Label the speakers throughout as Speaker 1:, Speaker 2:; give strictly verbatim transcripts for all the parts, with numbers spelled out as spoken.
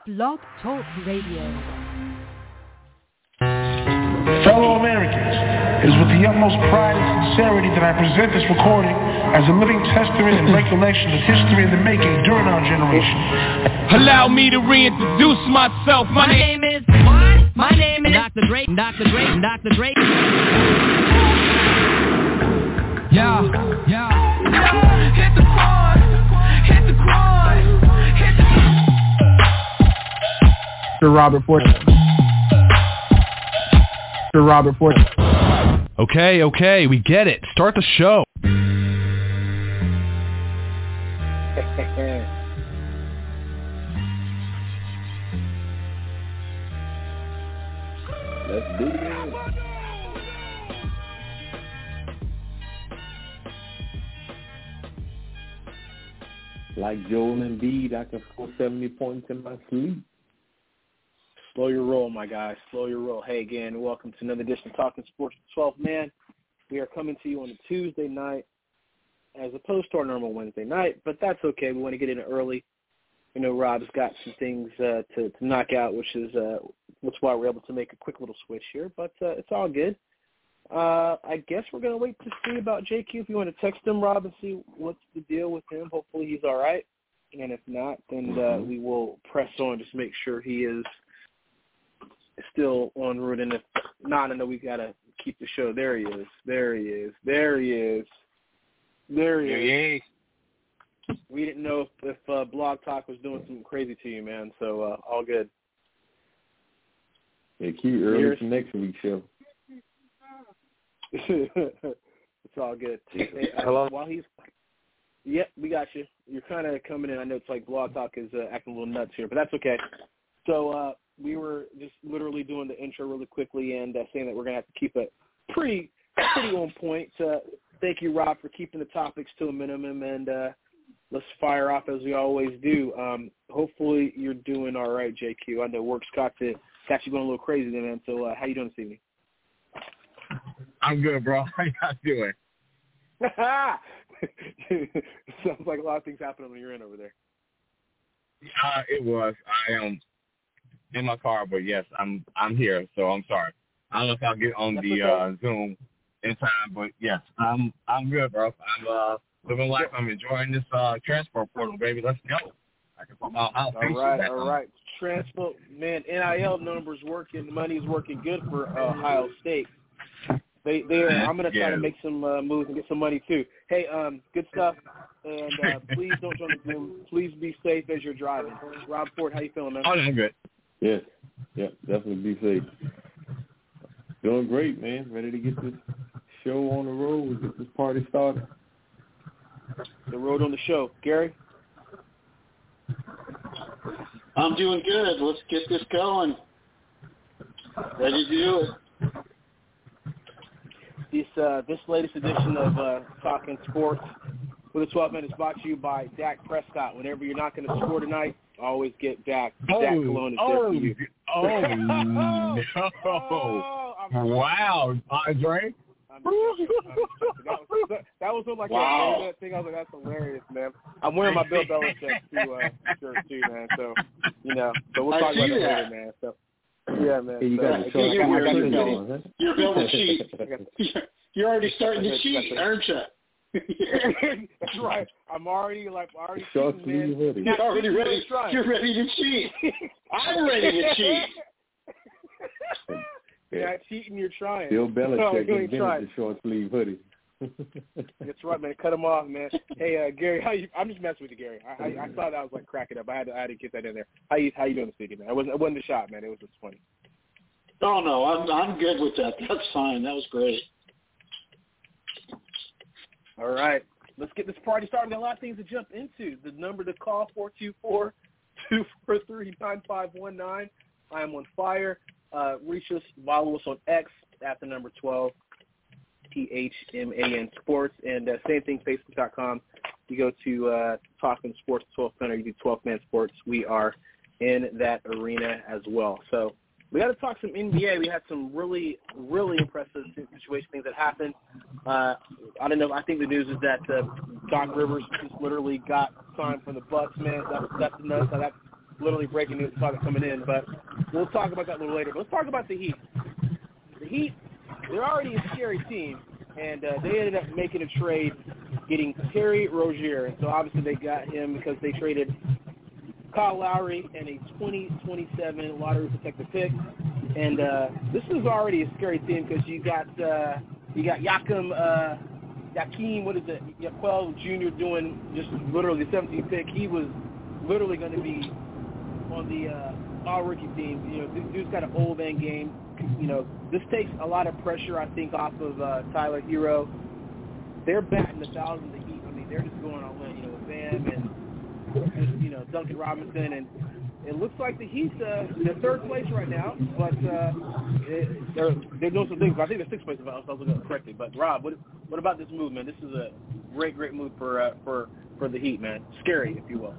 Speaker 1: Blog Talk Radio.
Speaker 2: Fellow Americans, it is with the utmost pride and sincerity that I present this recording as a living testament and recollection of history in the making during our generation.
Speaker 3: Allow me to reintroduce myself. My,
Speaker 4: My name is what? My name is Doctor Dre. Doctor Dre. Doctor Dre.
Speaker 3: Yeah, yeah.
Speaker 4: Hit the quad. Hit the quad. Hit the.
Speaker 5: Sir Robert Ford. Sir Robert Ford.
Speaker 6: Okay, okay, we get it. Start the show.
Speaker 7: Let's do it. Like Joel Embiid, I can score seventy points in my sleep.
Speaker 8: Slow your roll, my guys. Slow your roll. Hey, again, welcome to another edition of Talking Sports with twelve Man. We are coming to you on a Tuesday night as opposed to our normal Wednesday night, but that's okay. We want to get in early. You know, Rob's got some things uh, to, to knock out, which is uh, that's why we're able to make a quick little switch here, but uh, it's all good. Uh, I guess we're going to wait to see about J Q. If you want to text him, Rob, and see what's the deal with him. Hopefully he's all right. And if not, then uh, we will press on, just make sure he is still en route. And if not, I know we got to keep the show. There he is. There he is. There he is. There he is. We didn't know if, if uh, Blog Talk was doing something crazy to you, man. So uh, all good.
Speaker 7: Yeah, keep early
Speaker 8: Here's,
Speaker 7: for next week's show.
Speaker 8: It's all good. Hey, uh,
Speaker 7: Hello?
Speaker 8: While he's, yep, we got you. You're kind of coming in. I know it's like Blog Talk is uh, acting a little nuts here, but that's okay. So uh, we were just literally doing the intro really quickly and uh, saying that we're going to have to keep it pretty, pretty on point. Uh, thank you, Rob, for keeping the topics to a minimum, and uh, let's fire off as we always do. Um, hopefully you're doing all right, J Q. I know work's got to got you going a little crazy there, man. So uh, how you doing this evening?
Speaker 9: I'm good, bro. How y'all doing?
Speaker 8: Sounds like a lot of things happening when you're in over there.
Speaker 9: Uh, it was. I am in my car, but yes, I'm I'm here. So I'm sorry. I don't know if I'll get on
Speaker 8: That's
Speaker 9: the
Speaker 8: okay.
Speaker 9: uh, Zoom in time, but yes, I'm I'm good, bro. I'm uh, living life. I'm enjoying this uh, transfer portal, baby. Let's go. I can put my house.
Speaker 8: All right, all right. Transfer, man. N I L numbers working. Money's working good for uh, Ohio State. They, they are, I'm going to try
Speaker 9: yeah.
Speaker 8: to make some uh, moves and get some money, too. Hey, um, good stuff. And uh, please don't join the Zoom. Please be safe as you're driving. Rob Ford, how you feeling, man?
Speaker 9: Oh, I'm good.
Speaker 7: Yes. Yeah, definitely be safe. Doing great, man. Ready to get this show on the road, get this party started.
Speaker 8: The road on the show. Gary?
Speaker 10: I'm doing good. Let's get this going. Ready to do it.
Speaker 8: This uh, this latest edition of uh, Talking Sports with the twelve minutes brought to you by Dak Prescott. Whenever you're not going to score tonight, always get Dak.
Speaker 9: Oh,
Speaker 8: Dak Cologne is
Speaker 9: oh,
Speaker 8: there for you.
Speaker 9: Oh, no.
Speaker 8: Oh,
Speaker 9: Wow, Andre.
Speaker 8: I'm just, I'm just, that was, that was like
Speaker 10: wow.
Speaker 8: that thing. I was like, that's hilarious, man. I'm wearing my Bill Belichick too, uh, shirt too, man. So, you know, so we'll
Speaker 10: I
Speaker 8: talk about
Speaker 10: see
Speaker 8: that
Speaker 10: that.
Speaker 8: later, man. So, yeah, man.
Speaker 7: Hey, you
Speaker 8: so,
Speaker 7: got to
Speaker 8: I
Speaker 7: show
Speaker 8: got-
Speaker 10: you're,
Speaker 8: I got
Speaker 10: you're,
Speaker 8: this
Speaker 10: building,
Speaker 8: ready.
Speaker 10: you're building a sheet. You're already starting to cheat, aren't you?
Speaker 8: That's right. I'm already like already
Speaker 7: Short
Speaker 8: cheating, man.
Speaker 7: sleeve hoodie.
Speaker 10: You're already
Speaker 8: cheating,
Speaker 10: ready.
Speaker 8: but trying.
Speaker 10: You're ready to cheat. I'm ready to cheat.
Speaker 8: You're not cheating, you're trying.
Speaker 7: Bill
Speaker 8: No,
Speaker 7: Belichick
Speaker 8: you ain't
Speaker 7: invented
Speaker 8: trying.
Speaker 7: the short sleeve hoodie.
Speaker 8: That's right, man. Cut him off, man. Hey, uh, Gary, how you? I'm just messing with you, Gary. I, I, I thought I was like cracking up. I had to, I had to get that in there. How you? How you doing this evening, man? It wasn't, it wasn't a shot, man. It was just funny.
Speaker 10: Oh, no, I'm I'm good with that. That's fine. That was great.
Speaker 8: All right, let's get this party started. We got a lot of things to jump into. The number to call four two four, two four three, nine five one nine. I am on fire. Uh, reach us, follow us on X at the number twelve. T H M A N Sports, and uh, same thing, Facebook dot com. You go to uh, Talking Sports twelve Man, or you do twelve Man Sports. We are in that arena as well. So we got to talk some N B A. We had some really, really impressive situation things that happened. Uh, I don't know. I think the news is that uh, Doc Rivers just literally got signed from the Bucks. Man, that's that's nuts. How that literally breaking news, saw it coming in. But we'll talk about that a little later. But let's talk about the Heat. The Heat, they're already a scary team, and uh, they ended up making a trade, getting Terry Rozier. And so obviously they got him because they traded Kyle Lowry and a twenty twenty-seven lottery protected pick. And uh, this is already a scary team because you got uh, you got Yakim, uh, Yakim, what is it, Yaquel Junior doing just literally the seventeenth pick. He was literally going to be on the uh, all-rookie team. You know, this dude's got an old man game. You know, this takes a lot of pressure, I think, off of uh, Tyler Hero. They're batting a thousand to Heat. I mean, they're just going all in, you know, with Bam and, just, you know, Duncan Robinson. And it looks like the Heat, uh, they're third place right now, but uh, it, they're, they're doing some things. But I think they're sixth place, if I was looking at it correctly. But, Rob, what, what about this move, man? This is a great, great move for, uh, for, for the Heat, man. Scary, if you will.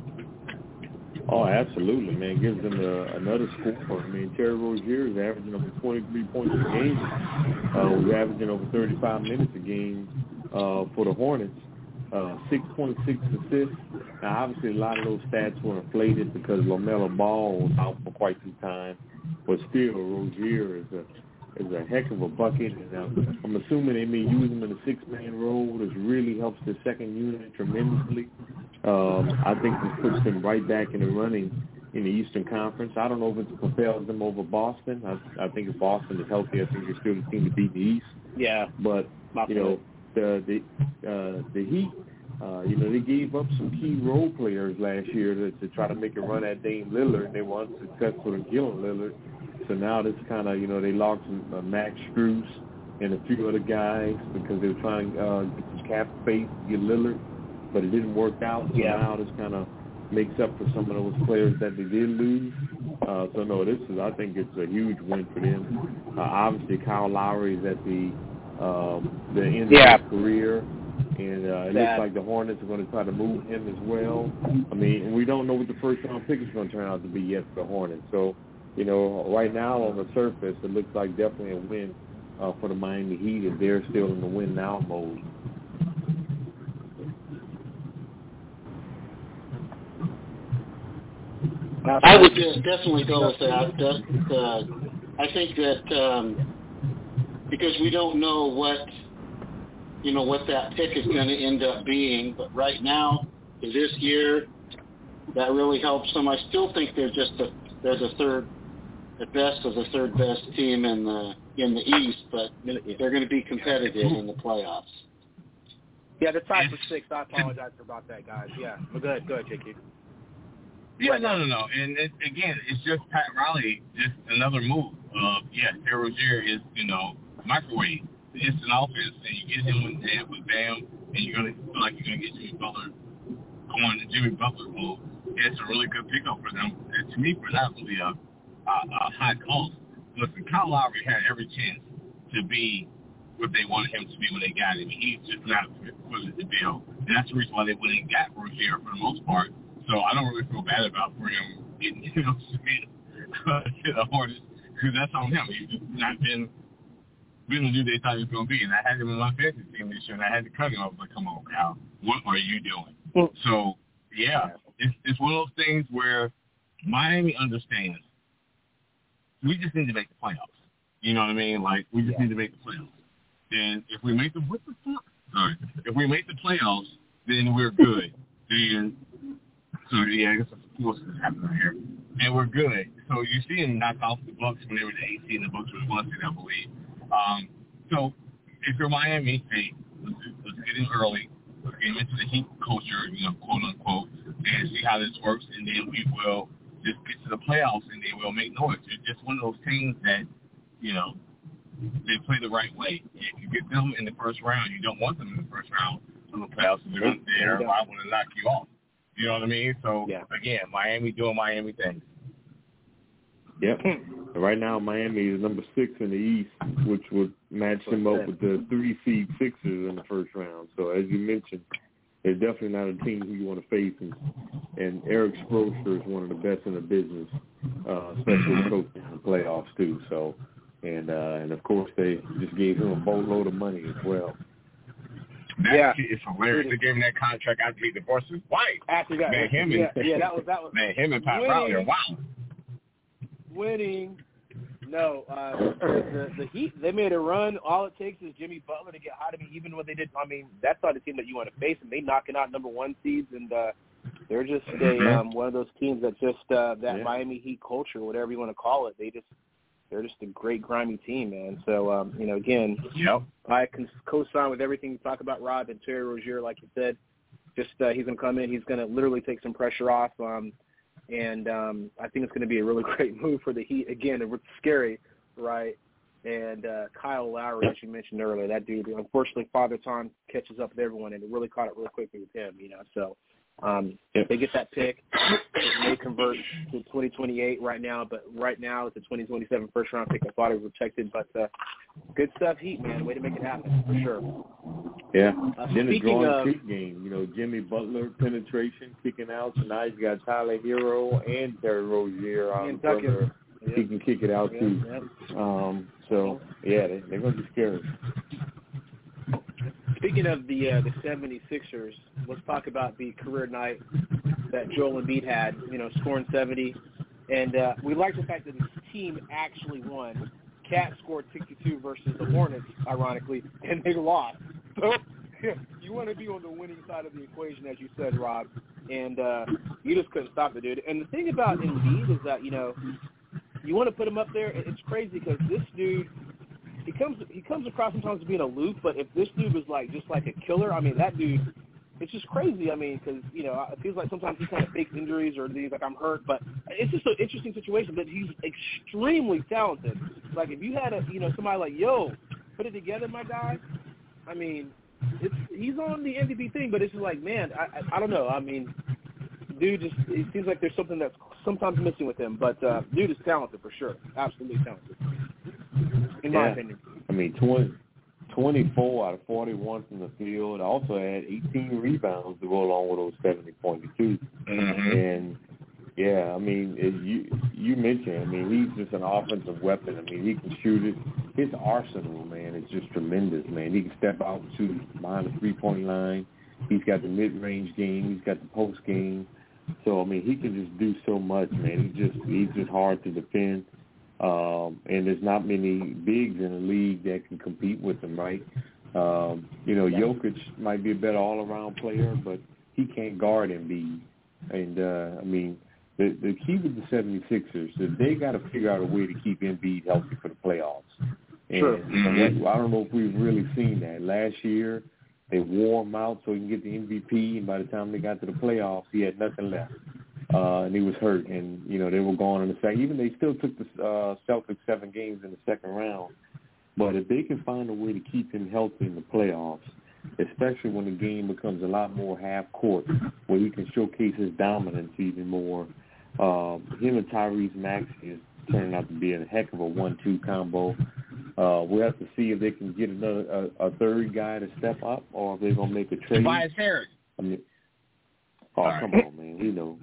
Speaker 7: Oh, absolutely, man. Gives them a, another score. I mean, Terry Rozier is averaging over twenty-three points a game. Uh, we're averaging over thirty-five minutes a game uh, for the Hornets. Uh, six point six assists. Now, obviously, a lot of those stats were inflated because LaMelo Ball was out for quite some time. But still, Rozier is a is a heck of a bucket. And uh, I'm assuming they may use him in a six-man role, which really helps the second unit tremendously. Um, I think this puts them right back in the running in the Eastern Conference. I don't know if it propels them over Boston. I, I think if Boston is healthy, I think they're still the team to beat the East.
Speaker 8: Yeah.
Speaker 7: But, you know, the the, uh, the Heat, uh, you know, they gave up some key role players last year to, to try to make a run at Dame Lillard. They were unsuccessful in killing Lillard. So now this kind of, you know, they lost some, uh, Max Strus and a few other guys because they were trying to uh, get some cap space to get Lillard. But it didn't work out. So yeah. Now this kind of makes up for some of those players that they did lose. Uh, so, no, this is, I think it's a huge win for them. Uh, obviously, Kyle Lowry is at the um, the end yeah. of his career. And uh, it that. looks like the Hornets are going to try to move him as well. I mean, we don't know what the first-round pick is going to turn out to be yet for the Hornets. So, you know, right now on the surface, it looks like definitely a win uh, for the Miami Heat if they're still in the win-now mode.
Speaker 10: I would just definitely go with that. that uh, I think that um, because we don't know what, you know, what that pick is going to end up being, but right now, for this year, that really helps them. I still think they're just the they're the third, the best of the third best team in the in the East, but they're going to be competitive in the playoffs.
Speaker 8: Yeah, they're tied for six. I apologize about that, guys. Yeah, but go ahead, go ahead, J Q.
Speaker 9: Yeah, no, no, no. And it, again, it's just Pat Riley, just another move. Uh, yeah, Terry Rozier is, you know, microwave. It's an offense, and you get him with, with Bam, and you're going to feel like you're going to get Jimmy Butler going the Jimmy Butler move. It's a really good pickup for them. And to me, for not really a, a, a high cost. Listen, Kyle Lowry had every chance to be what they wanted him to be when they got him. He's just not fitting the bill. And that's the reason why they went and got Rozier for the most part. So I don't really feel bad about for him getting, you know, to the Hornets because that's on him. He's just not been been the dude they thought he was going to be. And I had him in my fantasy team this year, and I had to cut him. I was like, come on, Kyle, what are you doing? Well, so, yeah, it's, it's one of those things where Miami understands we just need to make the playoffs. You know what I mean? Like, we just yeah. need to make the playoffs. And if we make the what the fuck? Sorry. If we make the playoffs, then we're good. Then So, yeah, I guess that's what's happening right here. And we're good. So you see him knock off the Bucks when they were the eight seed, and the Bucks were the one seed, I believe. Um, so if you're Miami, hey, let's, let's get in early. Let's get into the Heat culture, you know, quote unquote, and see how this works. And then we will just get to the playoffs, and then we'll make noise. It's just one of those teams that, you know, they play the right way. If you get them in the first round, you don't want them in the first round of the playoffs. They're going to everybody want to knock you off. You know what I mean? So, yeah. again, Miami doing Miami things.
Speaker 7: Yep. Right now, Miami is number six in the East, which would match them up with the three seed Sixers in the first round. So, as you mentioned, they're definitely not a team who you want to face. And, and Eric Spoelstra is one of the best in the business, uh, especially coaching in the playoffs, too. So, and, uh, and, of course, they just gave him a boatload of money as well.
Speaker 9: That
Speaker 8: yeah.
Speaker 9: shit is hilarious. They gave him that contract after he divorced his wife.
Speaker 8: After that,
Speaker 9: man, him
Speaker 8: yeah,
Speaker 9: and,
Speaker 8: yeah, that was that was
Speaker 9: man, him and Pat
Speaker 8: winning,
Speaker 9: Riley are wild.
Speaker 8: Winning. No, uh, the, the Heat, they made a run. All it takes is Jimmy Butler to get hot. I mean, even when they did, I mean, that's not a team that you want to face, and they knocking out number one seeds, and uh, they're just a, um, one of those teams that just uh, that
Speaker 7: yeah.
Speaker 8: Miami Heat culture, whatever you want to call it. They just they're just a great grimy team, man. So um, you know, again,
Speaker 9: yep.
Speaker 8: I can co-sign with everything you talk about, Rob, and Terry Rozier, like you said. Just uh, he's going to come in, he's going to literally take some pressure off. Um, And um, I think it's going to be a really great move for the Heat. Again, it's scary, right? And uh, Kyle Lowry, as you mentioned earlier, that dude, unfortunately, Father Time catches up with everyone, and it really caught up really quickly with him, you know. So um, if they get that pick, it may convert to twenty twenty-eight right now, but right now it's a twenty twenty-seven first-round pick. I thought it was protected, but uh, good stuff, Heat, man. Way to make it happen, for sure.
Speaker 7: Yeah.
Speaker 8: Uh,
Speaker 7: then the
Speaker 8: speaking
Speaker 7: drawing
Speaker 8: of
Speaker 7: kick game, you know, Jimmy Butler penetration, kicking out. So now he's got Tyler Hero and Terry Rozier on the perimeter.
Speaker 8: Yep.
Speaker 7: He can kick it out
Speaker 8: Yep,
Speaker 7: too.
Speaker 8: yep.
Speaker 7: Um, so yeah, they, they're gonna be scary.
Speaker 8: Speaking of the uh, the seventy-sixers, let's talk about the career night that Joel Embiid had. You know, scoring seventy, and uh, we like the fact that his team actually won. Cat scored sixty-two versus the Hornets, ironically, and they lost. So you want to be on the winning side of the equation, as you said, Rob, and uh, you just couldn't stop the dude. And the thing about Embiid is that, you know, you want to put him up there. It's crazy because this dude, he comes he comes across sometimes as being aloof, but if this dude was like just like a killer, I mean, that dude, it's just crazy. I mean, because, you know, it feels like sometimes he kind of fakes injuries or he's like, I'm hurt, but it's just an interesting situation. But he's extremely talented. Like, if you had a, you know, somebody like, yo, put it together, my guy, I mean, it's, he's on the M V P thing, but it's just like, man, I, I, I don't know. I mean, dude, just it seems like there's something that's sometimes missing with him. But uh, dude is talented for sure, absolutely talented, in
Speaker 7: yeah.
Speaker 8: my opinion.
Speaker 7: I mean, twenty, twenty-four out of forty-one from the field. Also had eighteen rebounds to go along with those seventy points too.
Speaker 9: Mm-hmm.
Speaker 7: And yeah, I mean, it, you you mentioned, I mean, he's just an offensive weapon. I mean, he can shoot it. His arsenal, man, is just tremendous, man. He can step out and shoot behind the three-point line. He's got the mid-range game. He's got the post game. So, I mean, he can just do so much, man. He's just he's just hard to defend. Um, and there's not many bigs in the league that can compete with him, right? Um, you know, Jokic might be a better all-around player, but he can't guard Embiid. And, uh, I mean, the the key with the seventy-sixers is they got to figure out a way to keep Embiid healthy for the playoffs. And
Speaker 8: Sure.
Speaker 7: mm-hmm. I don't know if we've really seen that. Last year, they wore him out so he can get the M V P, and by the time they got to the playoffs, he had nothing left. Uh, and he was hurt, and, you know, they were gone in the second. Even they still took the uh, Celtics seven games in the second round. But if they can find a way to keep him healthy in the playoffs, especially when the game becomes a lot more half-court, where he can showcase his dominance even more, um, him and Tyrese Maxey is turning out to be a heck of a one two combo. Uh, we'll have to see if they can get another a, a third guy to step up, or if they're gonna make a trade.
Speaker 9: Tobias Harris.
Speaker 7: I mean, oh Sorry. Come on, man, we know.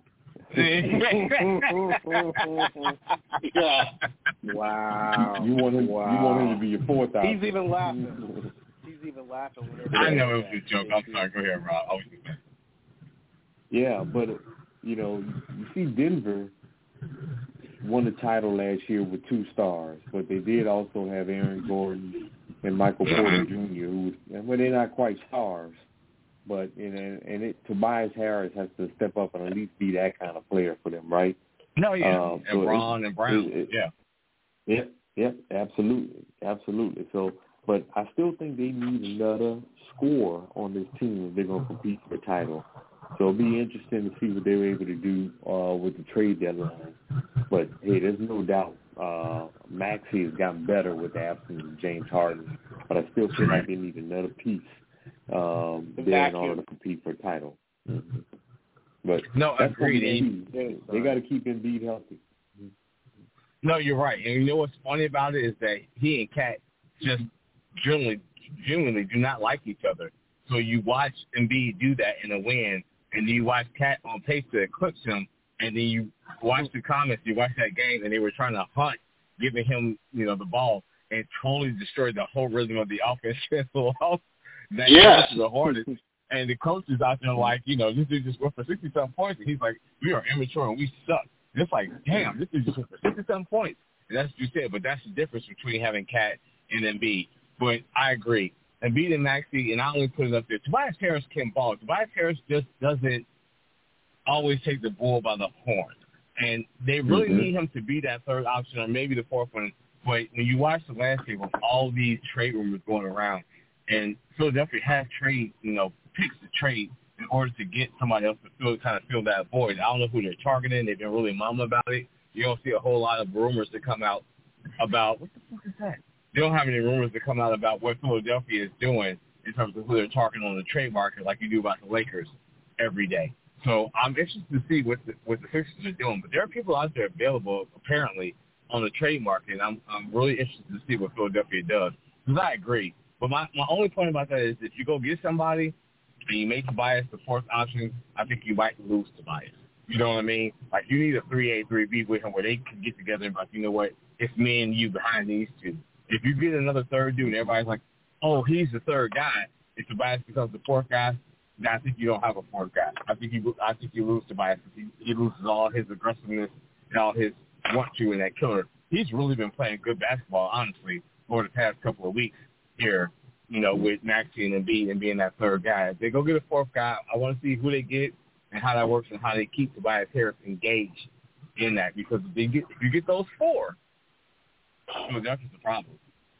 Speaker 8: Yeah. Wow.
Speaker 7: You want him?
Speaker 8: Wow.
Speaker 7: You want him to be your fourth option?
Speaker 8: He's even laughing. He's even laughing.
Speaker 9: I know it was a joke. I'm sorry. Go ahead, Rob. I was just saying.
Speaker 7: Yeah, but you know, you see, Denver won the title last year with two stars, but they did also have Aaron Gordon and Michael Porter Junior, who was, well, they're not quite stars, but you know, and it, Tobias Harris has to step up and at least be that kind of player for them, right?
Speaker 9: No, yeah,
Speaker 7: uh,
Speaker 9: and
Speaker 7: so
Speaker 9: Ron and Brown,
Speaker 7: it, it,
Speaker 9: yeah,
Speaker 7: yeah, yeah, absolutely, absolutely. So, but I still think they need another scorer on this team if they're going to compete for the title. So it'll be interesting to see what they were able to do uh, with the trade deadline. But, hey, there's no doubt uh, Maxey has gotten better with the absence of James Harden. But I still feel like they need another piece um, there in order to compete for a title. Mm-hmm. But
Speaker 9: no,
Speaker 7: that's
Speaker 9: agreed.
Speaker 7: They, they got to keep Embiid healthy.
Speaker 9: No, you're right. And you know what's funny about it is that he and Kat just generally, genuinely do not like each other. So you watch Embiid do that in a win, and then you watch Kat on pace to eclipse him, and then you watch the comments, you watch that game, and they were trying to hunt, giving him, you know, the ball, and totally destroyed the whole rhythm of the offense. So that
Speaker 10: Yes.
Speaker 9: to the Hornets. And the coaches out there like, you know, this dude just went for sixty-something points. And he's like, we are immature and we suck. And it's like, damn, this dude just went for sixty-something points. And that's what you said. But that's the difference between having Cat and Embiid. But I agree. Embiid and Maxey, and I only put it up there. Tobias Harris can ball. Tobias Harris just doesn't always take the bull by the horn. And they really mm-hmm. need him to be that third option or maybe the fourth one. But when you watch the landscape of all these trade rumors going around, and Philadelphia has trade, you know, picks to trade in order to get somebody else to fill, kind of fill that void. I don't know who they're targeting. They've been really mum about it. You don't see a whole lot of rumors that come out about, what the fuck is that? They don't have any rumors that come out about what Philadelphia is doing in terms of who they're targeting on the trade market like you do about the Lakers every day. So I'm interested to see what the, what the Sixers are doing. But there are people out there available, apparently, on the trade market, and I'm, I'm really interested to see what Philadelphia does. Because I agree. But my, my only point about that is if you go get somebody and you make Tobias the fourth option, I think you might lose Tobias. You know what I mean? Like, you need a three A, three B with him where they can get together and be like, you know what, it's me and you behind these two. If you get another third dude and everybody's like, oh, he's the third guy, if Tobias becomes the fourth guy, then I think you don't have a fourth guy. I think you I think you lose Tobias. He, he loses all his aggressiveness and all his want-to in that killer. He's really been playing good basketball, honestly, over the past couple of weeks here, you know, with Maxey and Embiid and being that third guy. If they go get a fourth guy, I want to see who they get and how that works and how they keep Tobias Harris engaged in that. Because if, they get, if you get those four, you know, that's just a problem.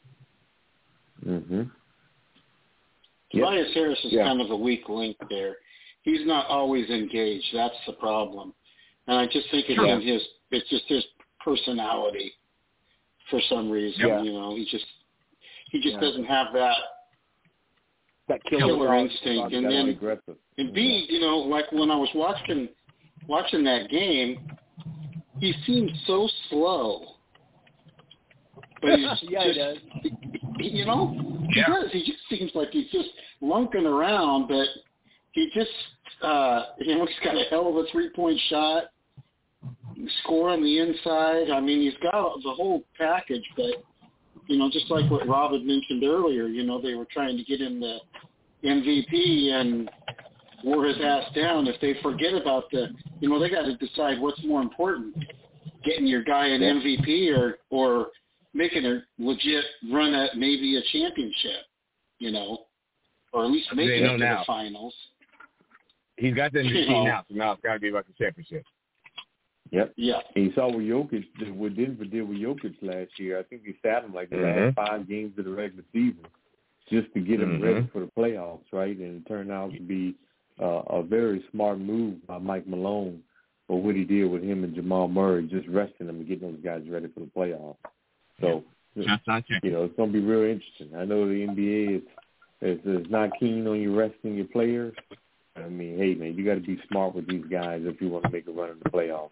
Speaker 7: Mm-hmm.
Speaker 10: Tobias yep. Harris is
Speaker 7: yeah.
Speaker 10: kind of a weak link there. He's not always engaged. That's the problem. And I just think it's yeah. in his, it's just his personality for some reason. Yeah. You know, he just he just yeah. doesn't have that
Speaker 8: that
Speaker 10: killer,
Speaker 8: killer
Speaker 10: instinct. And then
Speaker 7: aggressive.
Speaker 10: Embiid, you know, like when I was watching watching that game, he seemed so slow. But he's
Speaker 8: yeah,
Speaker 10: just,
Speaker 8: he does.
Speaker 10: He, you know, he
Speaker 9: yeah.
Speaker 10: does. He just seems like he's just lunking around, but he just, uh, you know, he's got a hell of a three-point shot, score on the inside. I mean, he's got the whole package, but, you know, just like what Rob had mentioned earlier, you know, they were trying to get him the M V P and wore his ass down. If they forget about the, you know, they got to decide what's more important, getting your guy an M V P or, or making a legit run at maybe a championship, you know, or at least make it to the finals.
Speaker 9: He's got the M V P you know. now, so now it's got to be about the championship.
Speaker 7: Yep.
Speaker 10: Yeah.
Speaker 7: And you saw what Jokic, what Denver did with Jokic last year. I think he sat him like the
Speaker 9: mm-hmm.
Speaker 7: last five games of the regular season just to get him mm-hmm. ready for the playoffs, right? And it turned out to be uh, a very smart move by Mike Malone for what he did with him and Jamal Murray, just resting them and getting those guys ready for the playoffs. So,
Speaker 9: yeah.
Speaker 7: you know, it's going to be real interesting. I know the N B A is, is, is not keen on you resting your players. I mean, hey, man, you got to be smart with these guys if you want to make a run in the playoffs.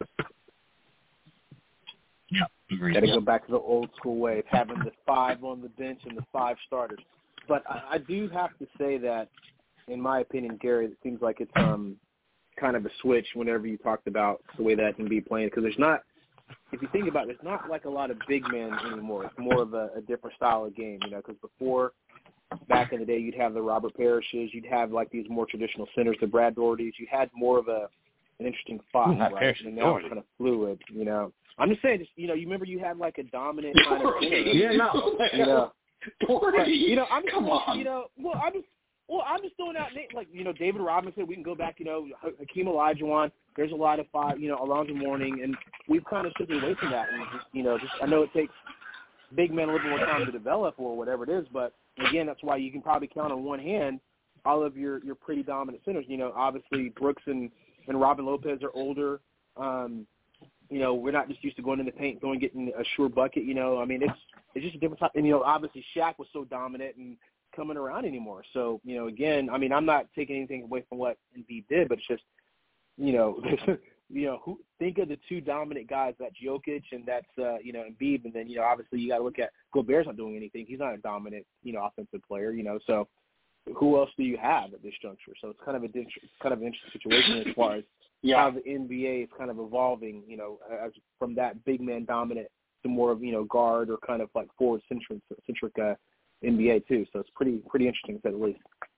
Speaker 9: Yeah, agreed.
Speaker 8: Got to
Speaker 9: yeah.
Speaker 8: go back to the old school way of having the five on the bench and the five starters. But I, I do have to say that, in my opinion, Gary, it seems like it's um kind of a switch whenever you talked about the way that can be playing. Because there's not, if you think about it, there's not like a lot of big men anymore. It's more of a, a different style of game, you know, because before, back in the day, you'd have the Robert Parishes, you'd have like these more traditional centers, the Brad Dohertys. You had more of a an interesting fight, right?
Speaker 9: Parrish,
Speaker 8: and now it's kind of fluid, you know. I'm just saying, just, you know, you remember you had like a dominant kind of center.
Speaker 10: Yeah, no.
Speaker 8: You know,
Speaker 10: Doherty.
Speaker 8: you know, I'm just,
Speaker 10: Come on.
Speaker 8: You know, well, I'm just, well, I'm just throwing out like, you know, David Robinson. We can go back, you know, Hakeem Olajuwon. There's a lot of five, you know, Alonzo Mourning, and we've kind of shifted away from that. And just, you know, just I know it takes big men a little more time to develop or whatever it is, but again, that's why you can probably count on one hand all of your, your pretty dominant centers. You know, obviously Brooks and, and Robin Lopez are older. Um, you know, we're not just used to going in the paint, going getting a sure bucket. You know, I mean, it's it's just a different time. And, you know, obviously Shaq was so dominant and coming around anymore. So, you know, again, I mean, I'm not taking anything away from what Embiid did, but it's just, you know, you know, who think of the two dominant guys, that's Jokic and that's, uh, you know, Embiid. And then, you know, obviously you got to look at Gobert's not doing anything. He's not a dominant, you know, offensive player, you know. So who else do you have at this juncture? So it's kind of a it's kind of an interesting situation as far as yeah. how the N B A is kind of evolving, you know, as from that big man dominant to more of, you know, guard or kind of like forward centric, centric uh, N B A too. So it's pretty pretty interesting to say the least.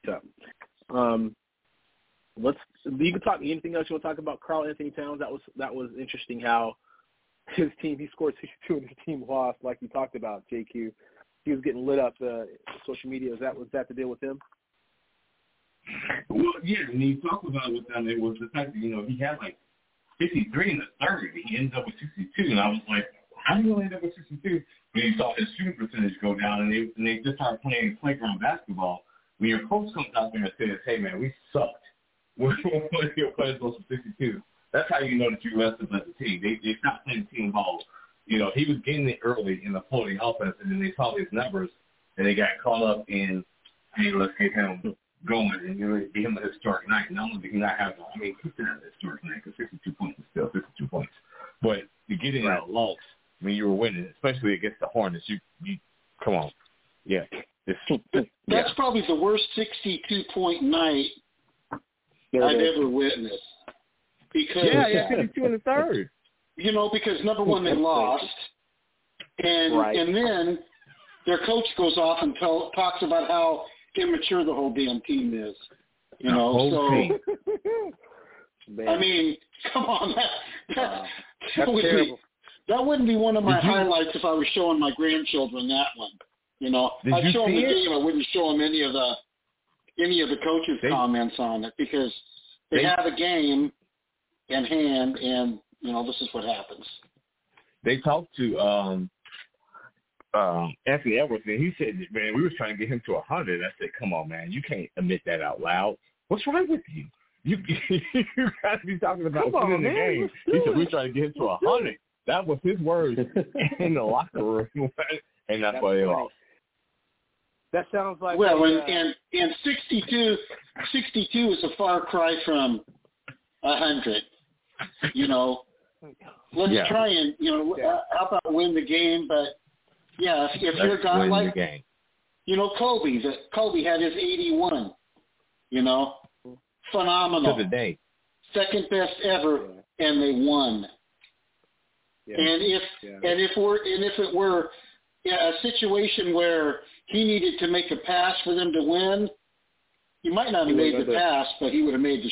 Speaker 8: So, um, let's. You can talk anything else you want to talk about. Karl Anthony Towns. That was that was interesting. How his team he scored sixty-two and his team lost, like you talked about. J Q, he was getting lit up. Uh, social media. Was that was that the deal with him?
Speaker 9: Well, yeah. When you talk about it with them, it was the fact that you know he had like fifty-three in the third. He ended up with sixty-two, and I was like, how do you end up with sixty-two? When you saw his shooting percentage go down, and they and they just started playing playground basketball. When your coach comes out there and says, "Hey man, we sucked. We're going to your players go for sixty-two." That's how you know that you rested as a team. They they stopped playing team ball. You know, he was getting it early in the floating offense, and then they saw his numbers, and they got caught up in, hey, let's get him going, and you know, give him a historic night. Not only did he not have, I mean, he still had a historic night because sixty-two points is still sixty-two points. But to get in a loss when you were winning, especially against the Hornets, you, you come on. Yeah. It's,
Speaker 10: That's
Speaker 9: yeah.
Speaker 10: probably the worst sixty-two point night
Speaker 8: Yeah,
Speaker 10: I've
Speaker 8: yeah.
Speaker 10: ever witnessed. Because
Speaker 9: Yeah, yeah, fifty-two in the third.
Speaker 10: You know, because number one, they lost, and
Speaker 8: Right.
Speaker 10: and then their coach goes off and tell, talks about how immature the whole damn team is. You
Speaker 9: The
Speaker 10: know,
Speaker 9: whole
Speaker 10: so
Speaker 9: team.
Speaker 8: Man.
Speaker 10: I mean, come on, that that,
Speaker 8: Wow.
Speaker 10: that
Speaker 8: That's
Speaker 10: would
Speaker 8: terrible.
Speaker 10: be that wouldn't be one of my
Speaker 9: Did you-
Speaker 10: highlights if I was showing my grandchildren that one. You know,
Speaker 9: Did
Speaker 10: I'd
Speaker 9: you
Speaker 10: show them
Speaker 9: see
Speaker 10: the
Speaker 9: it?
Speaker 10: game. I wouldn't show them any of the any of the coaches'
Speaker 9: They-
Speaker 10: comments on it because they,
Speaker 9: They-
Speaker 10: have a game in hand, and you know this is what happens.
Speaker 9: They talked to um, um, Anthony Edwards, and he said, man, we were trying to get him to one hundred. I said, come on, man, you can't admit that out loud. What's wrong with you? You you got to be talking about
Speaker 8: Come on,
Speaker 9: winning the
Speaker 8: man,
Speaker 9: game.
Speaker 8: let's
Speaker 9: He
Speaker 8: do
Speaker 9: said,
Speaker 8: it.
Speaker 9: we're trying to get him to one hundred. That was his words in the locker room, and that's,
Speaker 8: That's
Speaker 9: why they
Speaker 8: funny.
Speaker 9: lost.
Speaker 8: That sounds like
Speaker 10: Well,
Speaker 8: a,
Speaker 10: and,
Speaker 8: uh,
Speaker 10: and and sixty-two, sixty-two is a far cry from one hundred. You know, let's
Speaker 9: Yeah.
Speaker 10: try and you know
Speaker 8: Yeah.
Speaker 10: how about win the game? But yeah, if, if you're a
Speaker 9: Let's
Speaker 10: guy
Speaker 9: win
Speaker 10: like
Speaker 9: the game.
Speaker 10: you know Kobe, that Kobe had his eighty-one. You know, phenomenal,
Speaker 9: To the day.
Speaker 10: second best ever, and they won.
Speaker 8: yeah.
Speaker 10: And if
Speaker 8: Yeah.
Speaker 10: and if we're and if it were yeah, a situation where he needed to make a pass for them to win, he might not
Speaker 8: He
Speaker 10: have made
Speaker 8: would've
Speaker 10: the
Speaker 8: done
Speaker 10: pass, but he would have made the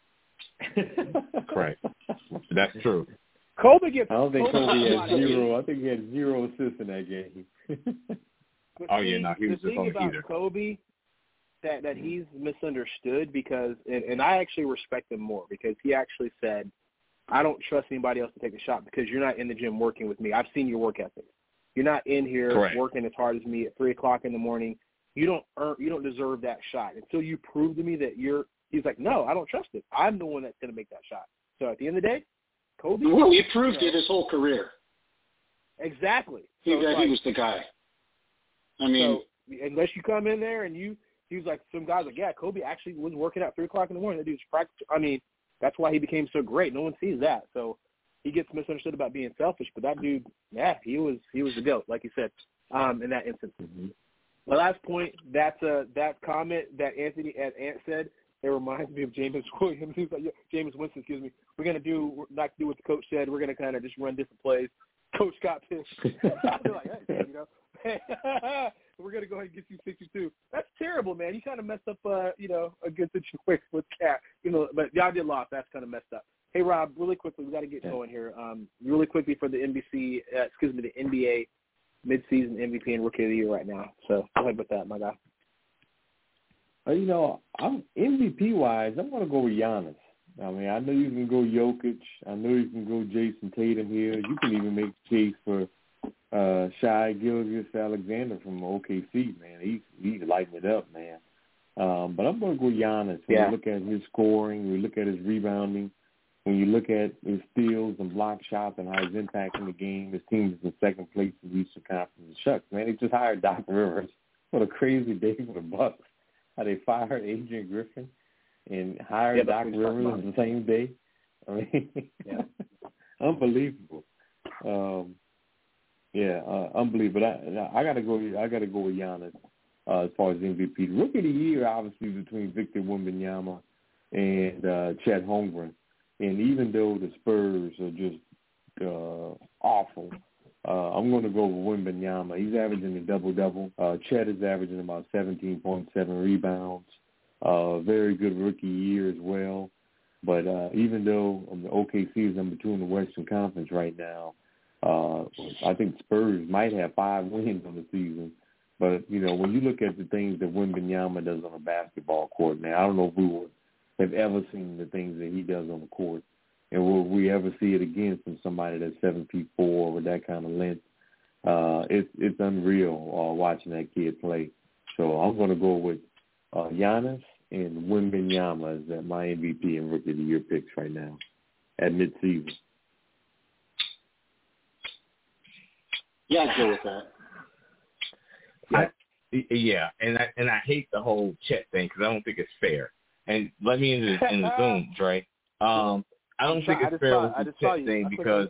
Speaker 10: shot.
Speaker 9: Correct. That's true.
Speaker 8: Kobe gets.
Speaker 7: I don't think
Speaker 8: Kobe
Speaker 7: Kobe
Speaker 8: gets a
Speaker 7: had
Speaker 8: lot of
Speaker 7: zero.
Speaker 8: hate.
Speaker 7: I think he had zero assists in that game.
Speaker 8: But
Speaker 9: Oh,
Speaker 8: see,
Speaker 9: yeah, no, he was
Speaker 8: the
Speaker 9: just
Speaker 8: thing
Speaker 9: on the
Speaker 8: about
Speaker 9: heater.
Speaker 8: Kobe that that he's misunderstood because, and, and I actually respect him more because he actually said, "I don't trust anybody else to take a shot because you're not in the gym working with me. I've seen your work ethic. You're not in here
Speaker 9: Correct.
Speaker 8: working as hard as me at three o'clock in the morning. You don't earn, you don't deserve that shot until you prove to me that you're." He's like, "No, I don't trust it. I'm the one that's going to make that shot." So at the end of the day, Kobe.
Speaker 10: Well, he proved
Speaker 8: you know,
Speaker 10: it his whole career.
Speaker 8: exactly.
Speaker 10: He,
Speaker 8: So it's
Speaker 10: that
Speaker 8: like,
Speaker 10: he was the guy. I mean,
Speaker 8: so unless you come in there and you, he was like, some guys like, yeah, Kobe actually was working out three o'clock in the morning. That dude's practice. I mean, that's why he became so great. No one sees that. So he gets misunderstood about being selfish, but that dude, yeah, he was he was the GOAT, like you said, um, in that instance.
Speaker 7: Mm-hmm.
Speaker 8: My last point, that's uh, that comment that Anthony as Ant said, it reminds me of James Williams. He's like, yeah, James Winston, excuse me. We're gonna do we're not do what the coach said. We're gonna kind of just run different plays. Coach got pissed. They're like, hey, you know, we're gonna go ahead and get you sixty-two. That's terrible, man. You kind of messed up, uh, you know, a good situation with Cat. You know, but y'all did lost. That's kind of messed up. Hey, Rob, really quickly, we got to get going here. Um, really quickly for the N B C, uh, excuse me, the N B A midseason M V P and Rookie of the Year right now. So go ahead with that, my guy.
Speaker 7: Uh, you know, I'm M V P wise. I'm gonna go with Giannis. I mean, I know you can go Jokic. I know you can go Jason Tatum here. You can even make a case for uh, Shai Gilgeous-Alexander from O K C. Man, he's he's lighting it up, man. Um, but I'm gonna go Giannis. When
Speaker 8: Yeah.
Speaker 7: you look at his scoring, when you look at his rebounding, when you look at his steals and block shots and how he's impacting the game, his team is in second place in the Eastern Conference. Shucks, man, they just hired Doc Rivers. What a crazy day for the Bucks. How they fired Adrian Griffin and hired
Speaker 8: Yeah,
Speaker 7: Doc
Speaker 8: that's what he's
Speaker 7: Rivers
Speaker 8: talking
Speaker 7: the same day. I mean,
Speaker 8: Yeah.
Speaker 7: unbelievable. Um, yeah, uh, unbelievable. I, I got to go. I got to go with Giannis uh, as far as M V P. Rookie of the Year, obviously, between Victor Wembanyama and uh, Chet Holmgren. And even though the Spurs are just uh, awful, uh, I'm going to go with Wembanyama. He's averaging a double-double. Uh, Chet is averaging about seventeen point seven rebounds. Uh, very good rookie year as well. But uh, even though um, O K C is number two in the Western Conference right now, uh, I think Spurs might have five wins on the season. But, you know, when you look at the things that Wembanyama does on a basketball court, man, I don't know if we will have ever seen the things that he does on the court. And will we ever see it again from somebody that's seven feet four with that kind of length? Uh, it's it's unreal uh, watching that kid play. So I'm going to go with uh, Giannis and Wembanyama as my M V P and Rookie of the Year picks right now at midseason.
Speaker 10: Yeah, I go with that.
Speaker 9: I, yeah, and I and I hate the whole Chet thing because I don't think it's fair. And let me in the in the Zoom, Dre. Um, I don't think it's fair with the Chet thing because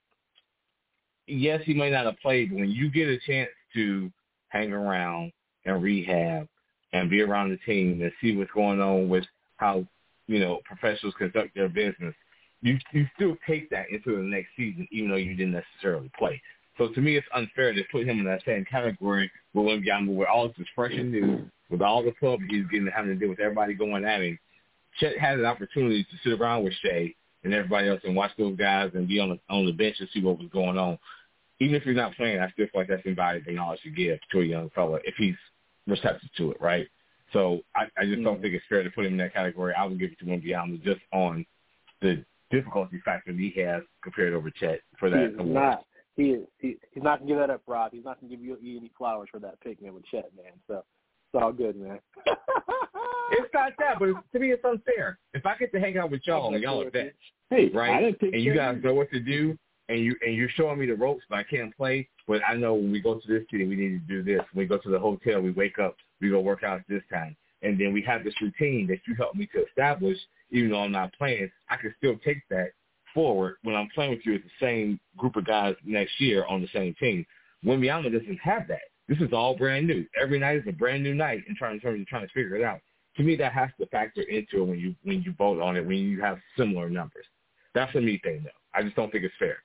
Speaker 9: yes, he may not have played, but when you get a chance to hang around and rehab and be around the team and see what's going on with how, you know, professionals conduct their business, you you still take that into the next season, even though you didn't necessarily play. So to me, it's unfair to put him in that same category with Wembanyama, where all this is fresh and new, with all the clubs he's getting having to deal with everybody going at him. Chet had an opportunity to sit around with Shea and everybody else and watch those guys and be on the on the bench and see what was going on. Even if he's not playing, I still feel like that's invaluable knowledge to give to a young fella if he's receptive to it, right? So I, I just don't think it's fair to put him in that category. I would give it to Wembanyama just on the difficulty factor that he has compared over Chet for that
Speaker 8: He is
Speaker 9: award.
Speaker 8: not. He is. He, he's not going to give that up, Rob. He's not going to give you any flowers for that pick, man, with Chet, man. So it's all good, man.
Speaker 9: It's not that, but to me, it's unfair. If I get to hang out with y'all and y'all are vets,
Speaker 7: hey,
Speaker 9: right, and you guys know what to do, and you and you're showing me the ropes, but I can't play. But I know when we go to this city, we need to do this. When we go to the hotel, we wake up, we go work out this time, and then we have this routine that you helped me to establish. Even though I'm not playing, I can still take that forward when I'm playing with you as the same group of guys next year on the same team. Wembanyama doesn't have that. This is all brand new. Every night is a brand new night in terms of trying to figure it out. To me, that has to factor into it when you when you vote on it, when you have similar numbers. That's a me thing, though. I just don't think it's fair.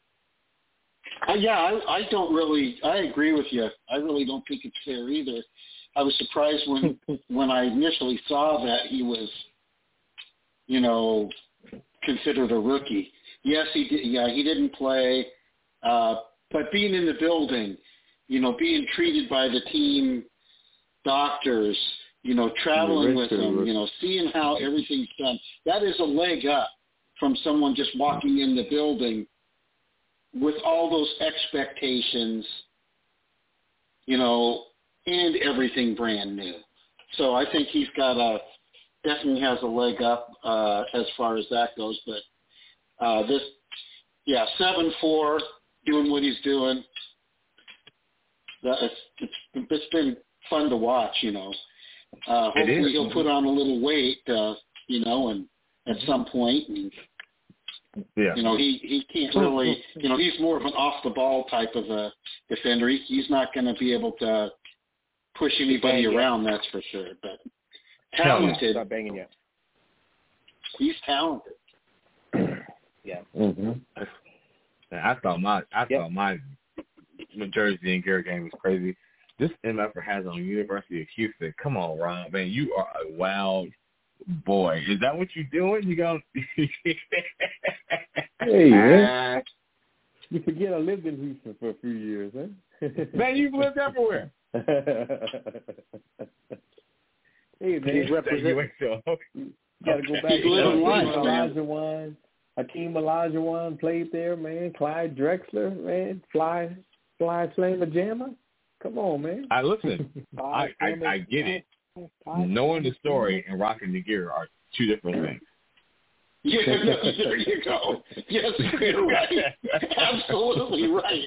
Speaker 10: Uh, yeah, I, I don't really. I agree with you. I really don't think it's fair either. I was surprised when when I initially saw that he was, you know, considered a rookie. Yes, he did. Yeah, he didn't play, uh, but being in the building, you know, being treated by the team doctors, you know, traveling with them, you know, seeing how everything's done, that is a leg up from someone just walking in the building with all those expectations, you know, and everything brand new. So I think he's got a definitely has a leg up uh, as far as that goes. But uh, this, yeah, seven four, doing what he's doing. That, it's, it's, it's been fun to watch, you know. Uh, hopefully he'll put on a little weight, uh, you know, and at some point, and
Speaker 9: yeah.
Speaker 10: you know, he, he can't really, you know, he's more of an off-the-ball type of a defender. He, he's not going to be able to push anybody around, that's for sure. But talented.
Speaker 8: Stop banging you.
Speaker 10: He's talented.
Speaker 8: Yeah.
Speaker 7: Mm-hmm.
Speaker 9: I thought my I
Speaker 8: yep.
Speaker 9: thought my New Jersey and Garrett game was crazy. This M F has on University of Houston. Come on, Ron, man, you are a wild boy. Is that what you're doing? You going?
Speaker 7: Hey, man. You forget I lived in Houston for a few years, huh?
Speaker 9: Man, you've lived everywhere.
Speaker 7: Hey, man.
Speaker 8: He's representing.
Speaker 7: You got to go back.
Speaker 10: He's living life,
Speaker 7: Olajuwon, Hakeem Olajuwon played there, man. Clyde Drexler, man. Fly, fly, slammer jammer. Come on, man.
Speaker 9: I listen. I, I I get it. Knowing the story and rocking the gear are two different things.
Speaker 10: Yeah, there you go. Yes, you're right. Absolutely right.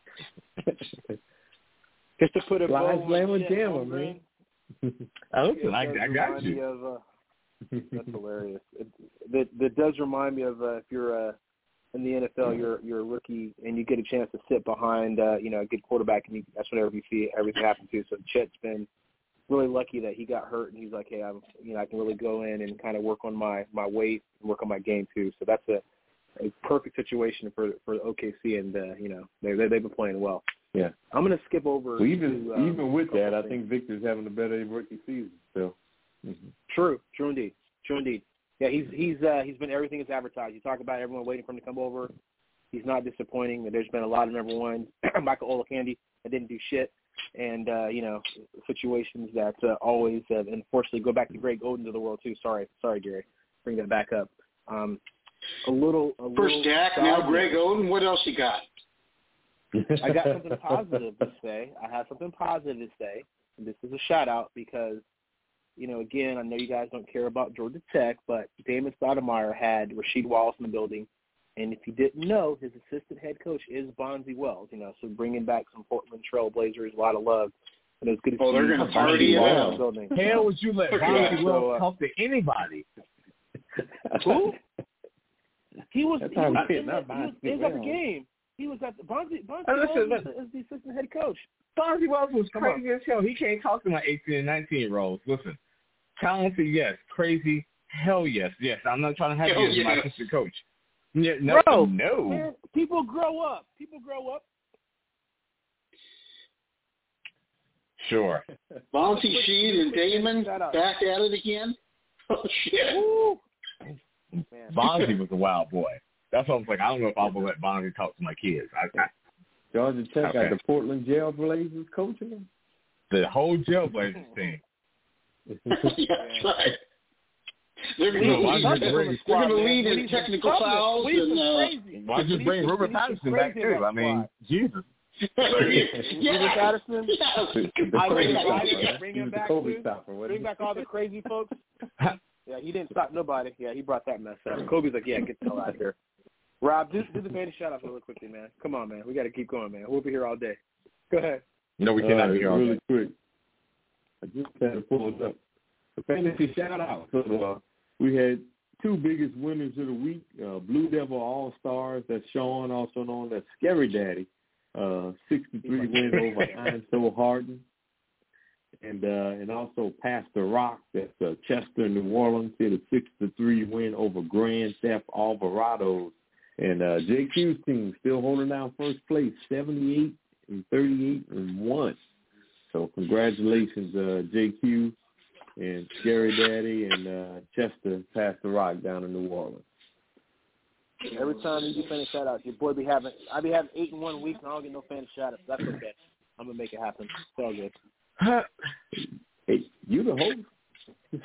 Speaker 8: Just to put a
Speaker 7: fly,
Speaker 8: bow
Speaker 7: slammer
Speaker 8: on
Speaker 7: jammer, man.
Speaker 9: I listen. I, I got you.
Speaker 8: Of, uh, that's hilarious. It, that that does remind me of uh, if you're uh, in the N F L, you're you're a rookie and you get a chance to sit behind uh, you know a good quarterback, and you, that's whenever you see everything happen to. So Chet's been really lucky that he got hurt, and he's like, hey, I'm you know I can really go in and kind of work on my my weight and work on my game too. So that's a, a perfect situation for for O K C, and uh, you know they, they they've been playing well.
Speaker 7: Yeah,
Speaker 8: I'm going to skip over.
Speaker 7: Well, even
Speaker 8: to, um,
Speaker 7: even with that, I
Speaker 8: things.
Speaker 7: think Victor's having a better rookie season. So Mm-hmm.
Speaker 8: True, true indeed, true indeed. Yeah, he's he's uh, he's been everything as advertised. You talk about everyone waiting for him to come over. He's not disappointing. There's been a lot of number ones. Michael Olakandi that didn't do shit, and uh, you know, situations that uh, always uh, unfortunately go back to Greg Oden of the world too. Sorry, sorry, Gary, bring that back up. Um, a little, a
Speaker 10: First
Speaker 8: little
Speaker 10: Dak, now Greg Oden. What else you got?
Speaker 8: I got something positive to say. I have something positive to say. And this is a shout out because, you know, again, I know you guys don't care about Georgia Tech, but Damon Stoudemire had Rasheed Wallace in the building. And if you didn't know, his assistant head coach is Bonzi Wells, you know, so bringing back some Portland Trail Blazers, a lot of love. And it's good to
Speaker 10: oh,
Speaker 8: see
Speaker 10: they're going to party in the building.
Speaker 9: Hell would you let Bonzi
Speaker 8: yeah,
Speaker 9: Wells
Speaker 8: so, uh,
Speaker 9: talk to anybody?
Speaker 8: Who? He was, he was,
Speaker 7: he
Speaker 8: in the, he was, he was at the game. He was at the Bonzi, Bonzi
Speaker 9: Oh,
Speaker 8: Wells
Speaker 9: listen,
Speaker 8: is, the, is the assistant head coach.
Speaker 9: Bonzi Wells was crazy as hell. He can't talk to my eighteen and nineteen-year-olds. Listen, talented, yes. Crazy, hell yes. Yes, I'm not trying to have
Speaker 10: Hell
Speaker 9: you as
Speaker 10: yes.
Speaker 9: my assistant coach. Yeah, no,
Speaker 8: Bro,
Speaker 9: no.
Speaker 8: man, people grow up. People grow up.
Speaker 9: Sure.
Speaker 10: Bonzi, Sheed, and Damon back at it again? Oh, shit.
Speaker 8: Woo.
Speaker 9: Bonzi was a wild boy. That's what I was like. I don't know if I will let Bonzi talk to my kids. I, I,
Speaker 7: Georgia Tech
Speaker 9: Okay.
Speaker 7: got the Portland Jailblazers coaching them.
Speaker 9: the whole Jailblazers team.
Speaker 10: Yeah, that's right. They're going
Speaker 9: No,
Speaker 10: to
Speaker 9: why
Speaker 10: lead,
Speaker 9: just
Speaker 10: they're
Speaker 9: bring-
Speaker 10: going to lead in technical fouls. And, uh,
Speaker 9: Why just bring Ruben Patterson back too? I mean, Jesus.
Speaker 8: Ruben Patterson.
Speaker 10: Yes.
Speaker 8: I
Speaker 7: Kobe
Speaker 8: bring,
Speaker 7: stopper,
Speaker 8: I bring,
Speaker 7: right?
Speaker 8: bring
Speaker 7: He
Speaker 8: him
Speaker 7: was the
Speaker 8: back
Speaker 7: Kobe
Speaker 8: too.
Speaker 7: stopper, wasn't
Speaker 8: Bring
Speaker 7: he?
Speaker 8: back all the crazy folks. Yeah, he didn't stop nobody. Yeah, he brought that mess up. Kobe's like, yeah, get the hell out of here. Rob, do, do the fantasy shout out really quickly, man. Come on, man. We got to keep going, man. We'll be here all day. Go ahead.
Speaker 9: No, we
Speaker 7: All
Speaker 9: cannot
Speaker 7: right,
Speaker 9: be here all
Speaker 7: really
Speaker 9: day.
Speaker 7: quick. I just had to pull it up. The fantasy shout out. So uh, we had two biggest winners of the week. Uh, Blue Devil All Stars. That's Sean, also known as Scary Daddy. Uh, sixty-three win over Heinso Harden. And uh, and also Pastor Rock, that's uh, Chester, New Orleans, hit a six to three win over Grand Theft Alvarado's. And uh, J Q's team still holding down first place, seventy-eight and thirty-eight and one. So congratulations, uh, J Q and Scary Daddy and uh, Chester, Pastor Rock down in New Orleans.
Speaker 8: Every time you do fantasy shout outs, your boy be having, I be having eight in one week and I don't get no fantasy shout outs. That's okay. I'm going to make it happen. It's all good.
Speaker 7: Hey, you the host.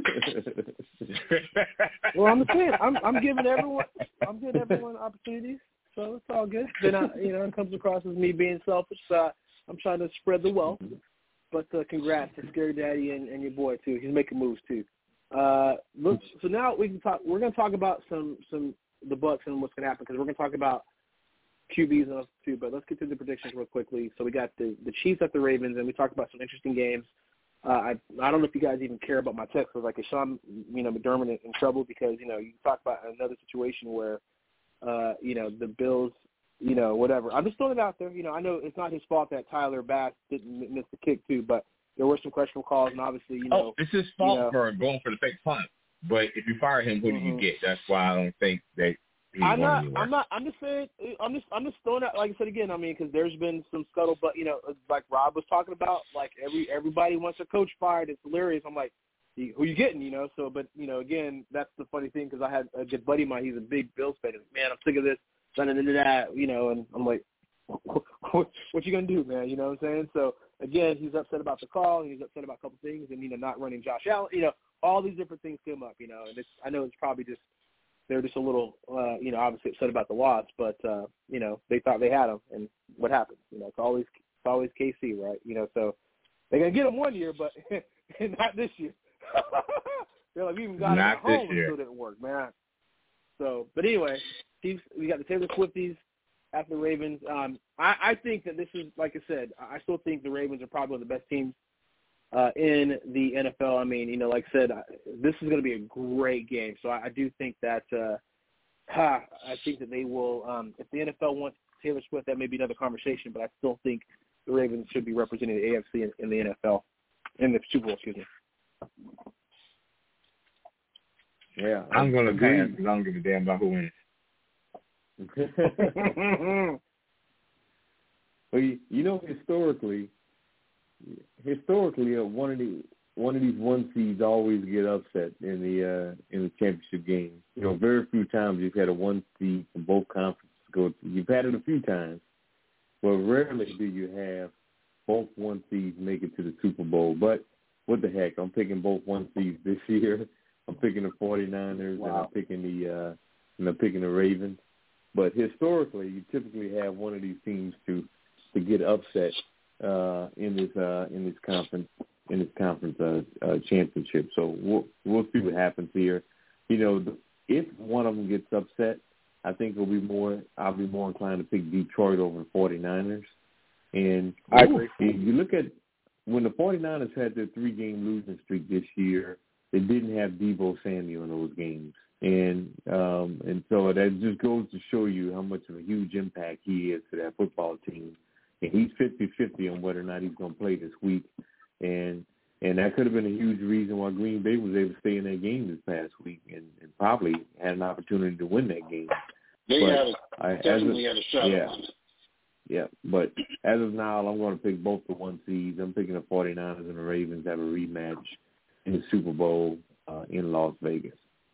Speaker 8: Well, I'm saying, I'm, I'm giving everyone, I'm giving everyone opportunities, so it's all good. Then I, you know, it comes across as me being selfish. So I'm trying to spread the wealth. But uh, congrats to Scary Daddy and, and your boy too. He's making moves too. Uh, look, so now we can talk. We're going to talk about some some the Bucks and what's going to happen because we're going to talk about Q Bs and us too. But let's get through the predictions real quickly. So we got the the Chiefs at the Ravens, and we talked about some interesting games. Uh, I I don't know if you guys even care about my text. I was like, is Sean, you know, McDermott in, in trouble because you know you talk about another situation where, uh, you know, the Bills, you know, whatever. I'm just throwing it out there. You know, I know it's not his fault that Tyler Bass didn't miss the kick too, but there were some questionable calls, and obviously, you know,
Speaker 9: Oh, it's his fault
Speaker 8: you know,
Speaker 9: for going for the fake punt. But if you fire him, who do you
Speaker 8: Mhm.
Speaker 9: get? That's why I don't think that he's
Speaker 8: I'm
Speaker 9: going
Speaker 8: not.
Speaker 9: anywhere.
Speaker 8: I'm not. I'm just saying. I'm just. I'm just throwing out. Like I said again. I mean, because there's been some scuttlebutt. You know, like Rob was talking about. Like every everybody wants a coach fired. It's hilarious. I'm like, who you getting? You know. So, but you know, again, that's the funny thing because I had a good buddy of mine. He's a big Bills fan. He's like, man, I'm sick of this. Da, da, da, da, da, you know, and I'm like, what, what you gonna do, man? You know what I'm saying? So again, he's upset about the call. And he's upset about a couple things, and you know, not running Josh Allen. You know, all these different things came up. You know, and it's. I know it's probably just. They're just a little, uh, you know, obviously upset about the loss, but uh, you know, they thought they had him, and what happened? You know, it's always, it's always K C, right? You know, so they're gonna get him one year, but not this year. They're like, we even got
Speaker 9: Not
Speaker 8: him at
Speaker 9: this
Speaker 8: home, and
Speaker 9: year.
Speaker 8: still didn't work, man. So, but anyway, Chiefs, we got the Taylor Swifties after the Ravens. Um, I, I think that this is, like I said, I still think the Ravens are probably one of the best teams Uh, in the N F L. I mean, you know, like I said, I, this is going to be a great game. So I, I do think that uh, ha, I think that they will. Um, if the N F L wants Taylor Swift, that may be another conversation. But I still think the Ravens should be representing the A F C in, in the N F L, in the Super Bowl. Excuse me.
Speaker 7: Yeah,
Speaker 9: I'm going to
Speaker 7: agree.
Speaker 9: pass because I don't give a damn about who wins.
Speaker 7: Well, you, you know, historically, historically, uh, one of the one of these one seeds always get upset in the uh, in the championship game. You know, very few times you've had a one seed from both conferences go. To, you've had it a few times, but rarely do you have both one seeds make it to the Super Bowl. But what the heck? I'm picking both one seeds this year. I'm picking the 49ers, wow. and I'm picking the uh, and I'm picking the Ravens. But historically, you typically have one of these teams to to get upset uh, in this uh, in this conference in this conference uh, uh, championship. So we'll we'll see what happens here. You know, if one of them gets upset, I think it'll be more. I'll be more inclined to pick Detroit over the 49ers. And
Speaker 8: I agree.
Speaker 7: If you look at when the 49ers had their three-game losing streak this year, they didn't have Deebo Samuel in those games. And um, and so that just goes to show you how much of a huge impact he is to that football team. And he's fifty-fifty on whether or not he's going to play this week. And and that could have been a huge reason why Green Bay was able to stay in that game this past week and, and probably had an opportunity to win that game.
Speaker 10: They
Speaker 7: but
Speaker 10: had a,
Speaker 7: I,
Speaker 10: definitely
Speaker 7: a,
Speaker 10: had a shot
Speaker 7: yeah,
Speaker 10: on it.
Speaker 7: Yeah, but as of now, I'm going to pick both the one seeds. I'm picking the 49ers and the Ravens to have a rematch in the Super Bowl uh, in Las Vegas.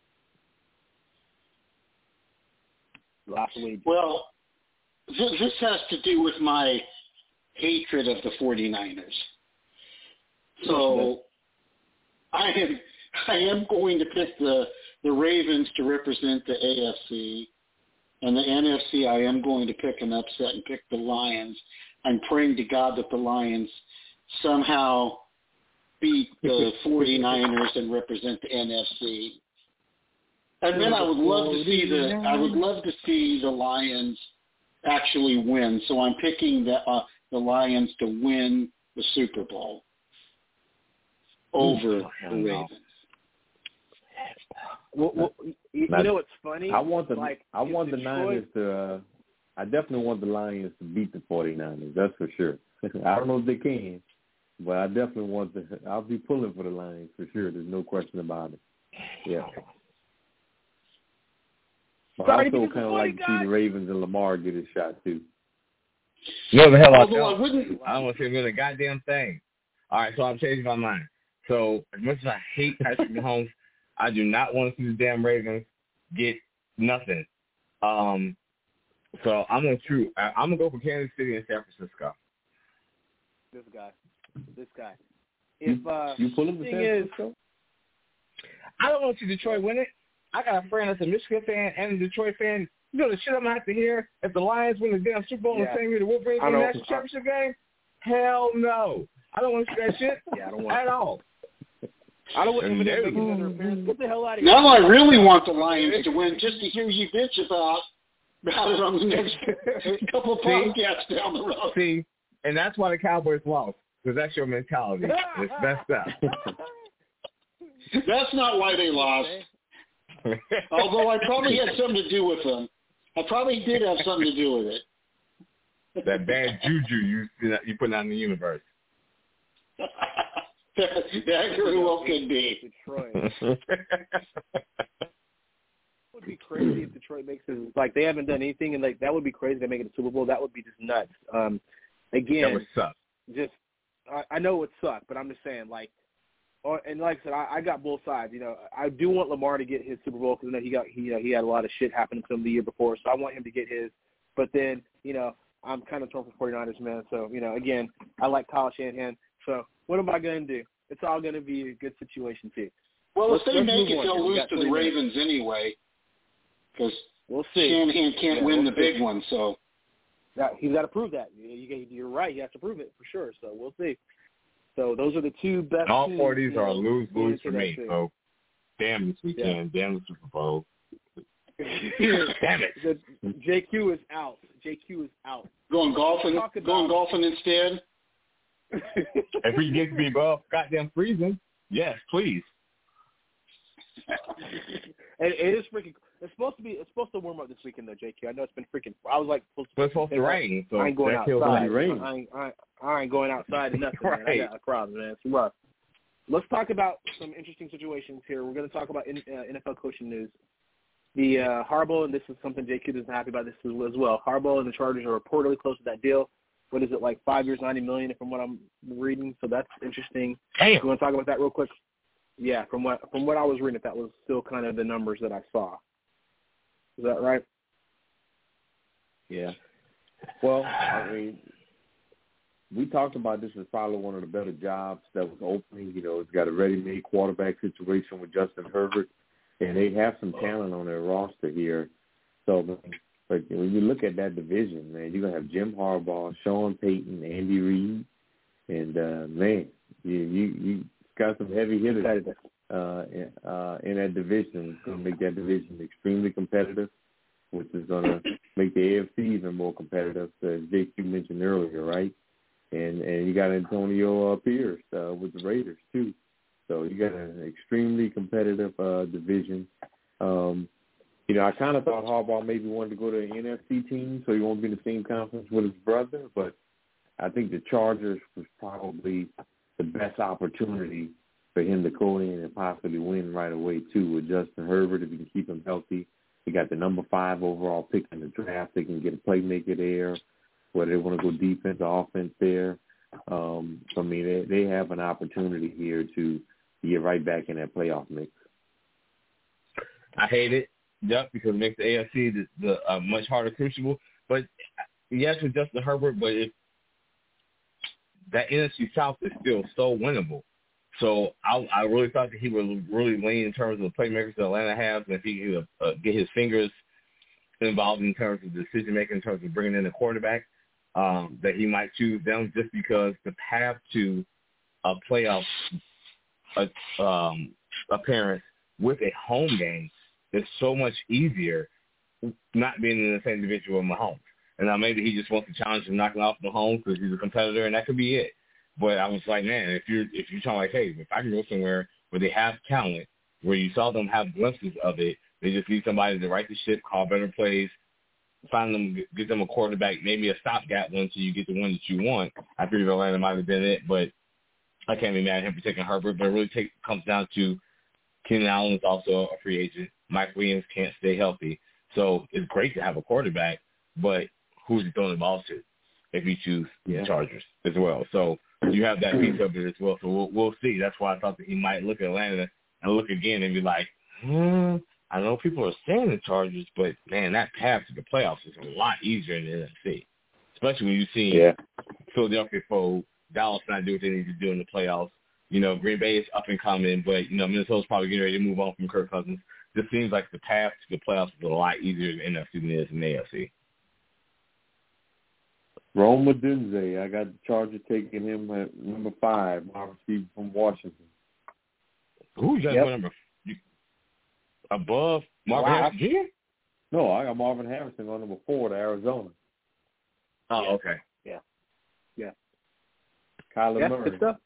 Speaker 8: Last week.
Speaker 10: Well, this, this has to do with my hatred of the 49ers. So I am I am going to pick the, the Ravens to represent the A F C. And the N F C, I am going to pick an upset and pick the Lions. I'm praying to God that the Lions somehow beat the 49ers and represent the N F C. And then I would love to see the I would love to see the Lions actually win. So I'm picking the uh, the Lions to win the Super Bowl over the Ravens.
Speaker 8: Well, well, you,
Speaker 7: now,
Speaker 8: you know what's funny?
Speaker 7: I want the
Speaker 8: like,
Speaker 7: I want the
Speaker 8: Detroit,
Speaker 7: Niners to. Uh, I definitely want the Lions to beat the 49ers. That's for sure. I don't know if they can, but I definitely want the. I'll be pulling for the Lions for sure. There's no question about it. Yeah. But I also kind of like to see the Ravens and Lamar get his shot too.
Speaker 9: No, the hell I
Speaker 10: Although
Speaker 9: don't.
Speaker 10: I wouldn't.
Speaker 9: I don't want to say really a goddamn thing. All right, so I'm changing my mind. So as much as I hate Patrick Mahomes, I do not want to see the damn Ravens get nothing. Um, so I'm gonna true. I, I'm gonna go for Kansas City and San Francisco.
Speaker 8: This guy, this guy. If uh,
Speaker 7: you pull him
Speaker 8: the
Speaker 7: to
Speaker 8: thing
Speaker 7: San
Speaker 8: is,
Speaker 7: Francisco?
Speaker 9: I don't want to see Detroit win it. I got a friend that's a Michigan fan and a Detroit fan. You know the shit I'm gonna have to hear if the Lions win the damn Super Bowl
Speaker 8: yeah.
Speaker 9: and the same year the Wolverines win the national championship game? Hell no. I don't want to see that shit
Speaker 8: yeah, I don't want
Speaker 9: at all.
Speaker 8: I don't want Eminem making his interference. Get the hell out of here.
Speaker 10: Now I really want the Lions to win just to hear you bitch about, about it on the next couple of podcasts down the road.
Speaker 9: See, and that's why the Cowboys lost, because that's your mentality. It's messed up.
Speaker 10: That's not why they lost. Although I probably had something to do with them. I probably did have something to do with it.
Speaker 9: That bad juju you you put out in the universe.
Speaker 10: that very well could be.
Speaker 8: Detroit. It would be crazy if Detroit makes it. Like, they haven't done anything, and like that would be crazy to make it a Super Bowl. That would be just nuts. Um, again,
Speaker 9: that would suck.
Speaker 8: Just, I, I know it would suck, but I'm just saying, like, or, and like I said, I, I got both sides. You know, I do want Lamar to get his Super Bowl because you know he got he you know, he had a lot of shit happen to him the year before, so I want him to get his. But then, you know, I'm kind of torn for 49ers, man. So, you know, again, I like Kyle Shanahan. So what am I going to do? It's all going to be a good situation, too.
Speaker 10: Well,
Speaker 8: let's,
Speaker 10: if they make it,
Speaker 8: on.
Speaker 10: they'll lose to the Ravens
Speaker 8: minutes.
Speaker 10: anyway because
Speaker 8: we'll see.
Speaker 10: Shanahan can't
Speaker 8: yeah,
Speaker 10: win
Speaker 8: we'll
Speaker 10: the
Speaker 8: see.
Speaker 10: big one. So
Speaker 8: yeah, he's got to prove that. You, you're right. He has to prove it for sure. So we'll see. So those are the two best
Speaker 9: and all
Speaker 8: teams,
Speaker 9: four of these
Speaker 8: you
Speaker 9: are
Speaker 8: know,
Speaker 9: lose-lose for me.
Speaker 8: thing.
Speaker 9: So damn this weekend. Yeah. Damn the Super Bowl. Damn it.
Speaker 8: The, J Q is out. J Q is out.
Speaker 10: Going golfing,
Speaker 8: about,
Speaker 10: going golfing instead.
Speaker 9: If we get to be above goddamn freezing, yes, please.
Speaker 8: it, it is freaking. It's supposed to be. It's supposed to warm up this weekend though, J Q. I know it's been freaking. I was like supposed to.
Speaker 9: But it's supposed to rain. So
Speaker 8: I ain't going outside.
Speaker 7: Rain.
Speaker 8: I ain't, I, ain't, I ain't going outside and nothing.
Speaker 9: Right.
Speaker 8: Man. I got a crowd, man. It's rough. Let's talk about some interesting situations here. We're going to talk about in, uh, N F L coaching news. The uh, Harbaugh, and this is something J Q isn't happy about this as well. Harbaugh and the Chargers are reportedly close to that deal. what is it, like five years, ninety million dollars from what I'm reading. So that's interesting.
Speaker 9: Damn.
Speaker 8: You want to talk about that real quick? Yeah, from what from what I was reading, that was still kind of the numbers that I saw. Is that right?
Speaker 7: Yeah. Well, I mean, we talked about this as probably one of the better jobs that was opening. You know, it's got a ready-made quarterback situation with Justin Herbert, and they have some talent on their roster here. So, but when you look at that division, man, you're going to have Jim Harbaugh, Sean Payton, Andy Reid, and, uh, man, you, you, you got some heavy hitters uh, in, uh, in that division. It's going to make that division extremely competitive, which is going to make the A F C even more competitive, as J Q mentioned earlier, right? And and you got Antonio uh, Pierce uh, with the Raiders, too. So you got an extremely competitive uh, division. Um, you know, I kind of thought Harbaugh maybe wanted to go to an N F C team so he won't be in the same conference with his brother, but I think the Chargers was probably the best opportunity for him to go in and possibly win right away, too, with Justin Herbert, if you can keep him healthy. They got the number five overall pick in the draft. They can get a playmaker there, whether they want to go defense or offense there. Um, so, I mean, they, they have an opportunity here to get right back in that playoff mix.
Speaker 9: I hate it, yep, because it makes the A F C the, the uh, much harder crucible. But yes, with Justin Herbert, but if that N F C South is still so winnable. So I, I really thought that he would really lean in terms of the playmakers that Atlanta has, and if he could uh, get his fingers involved in terms of decision-making, in terms of bringing in a quarterback, um, that he might choose them just because the path to a playoff uh, um, appearance with a home game is so much easier not being in the same division with Mahomes. And now maybe he just wants to challenge him knocking off Mahomes because he's a competitor, and that could be it. But I was like, man, if you're if you're talking like, hey, if I can go somewhere where they have talent, where you saw them have glimpses of it, they just need somebody to right the ship, call better plays, find them, get them a quarterback, maybe a stopgap one until you get the one that you want. I figured Atlanta might have been it, but I can't be mad at him for taking Herbert. But it really take, comes down to Keenan Allen is also a free agent. Mike Williams can't stay healthy. So it's great to have a quarterback, but who's he throwing the ball to if you choose yeah. the Chargers as well? So you have that piece of it as well. So we'll, we'll see. That's why I thought that he might look at Atlanta and look again and be like, hmm, I know people are saying the Chargers, but, man, that path to the playoffs is a lot easier in the N F C, especially when you see
Speaker 7: yeah.
Speaker 9: Philadelphia fold, Dallas not do what they need to do in the playoffs. You know, Green Bay is up and coming, but, you know, Minnesota's probably getting ready to move on from Kirk Cousins. Just seems like the path to the playoffs is a lot easier in the N F C than it is in the A F C.
Speaker 7: Rome Odunze, I got the Chargers taking him at number five, Marvin Stevens from Washington.
Speaker 9: Who you got yep. number you, above Marvin wow. Harrison Junior?
Speaker 7: No, I got Marvin Harrison on number four to Arizona.
Speaker 9: Oh,
Speaker 8: yeah.
Speaker 9: okay.
Speaker 8: Yeah. Yeah.
Speaker 7: Kyler
Speaker 8: yeah,
Speaker 7: Murray.
Speaker 8: Good stuff.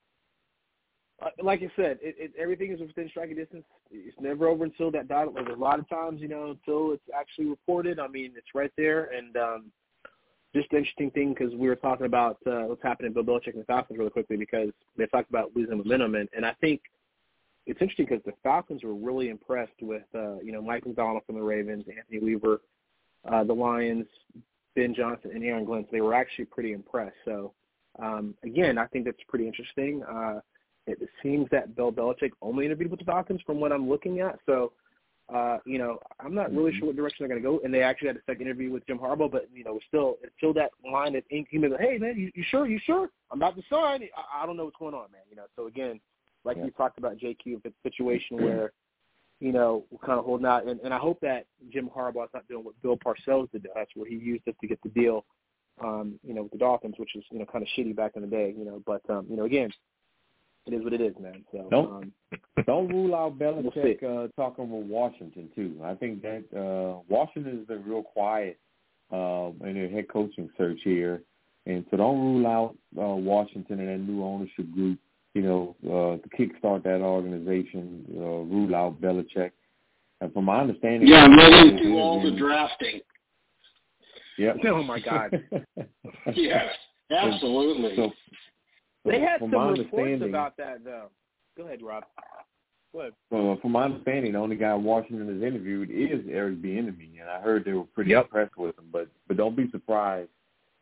Speaker 8: Uh, like I said, it, it, everything is within striking distance. It's never over until that dot. Like a lot of times, you know, until it's actually reported. I mean, it's right there. And um, just an interesting thing because we were talking about uh, what's happening to Bill Belichick and the Falcons really quickly because they talked about losing momentum. And, and I think it's interesting because the Falcons were really impressed with, uh, you know, Mike McDonald from the Ravens, Anthony Weaver, uh, the Lions, Ben Johnson, and Aaron Glenn. So they were actually pretty impressed. So, um, again, I think that's pretty interesting. Uh, it, it seems that Bill Belichick only interviewed with the Falcons from what I'm looking at. So, uh, you know, I'm not really sure what direction they're going to go. And they actually had a second interview with Jim Harbaugh, but, you know, still until that line is ink, he was like, hey, man, you, you sure? You sure? I'm about to sign. I, I don't know what's going on, man. You know, so, again, like yeah. you talked about, J Q, it's a situation where, you know, we're kind of holding out. And, and I hope that Jim Harbaugh's not doing what Bill Parcells did. That's where he used it to get the deal, um, you know, with the Dolphins, which is, you know, kind of shitty back in the day, you know. But, um, you know, again, it is what it is, man. So
Speaker 7: Don't,
Speaker 8: um,
Speaker 7: don't rule out Belichick we'll uh, talking with Washington, too. I think that uh, Washington has been real quiet uh, in their head coaching search here. And so don't rule out uh, Washington and that new ownership group. You know, uh, to kickstart that organization, uh, rule out Belichick. And from my understanding,
Speaker 10: yeah, let him do all the drafting.
Speaker 7: Yeah.
Speaker 8: Oh my God.
Speaker 10: Yes, absolutely.
Speaker 7: So, so
Speaker 8: they had
Speaker 7: from
Speaker 8: some
Speaker 7: my
Speaker 8: reports about that, though. Go ahead, Rob. Go ahead.
Speaker 7: Well, from my understanding, the only guy Washington has interviewed is Eric Bieniemy, and I heard they were pretty
Speaker 9: yep.
Speaker 7: impressed with him. But but don't be surprised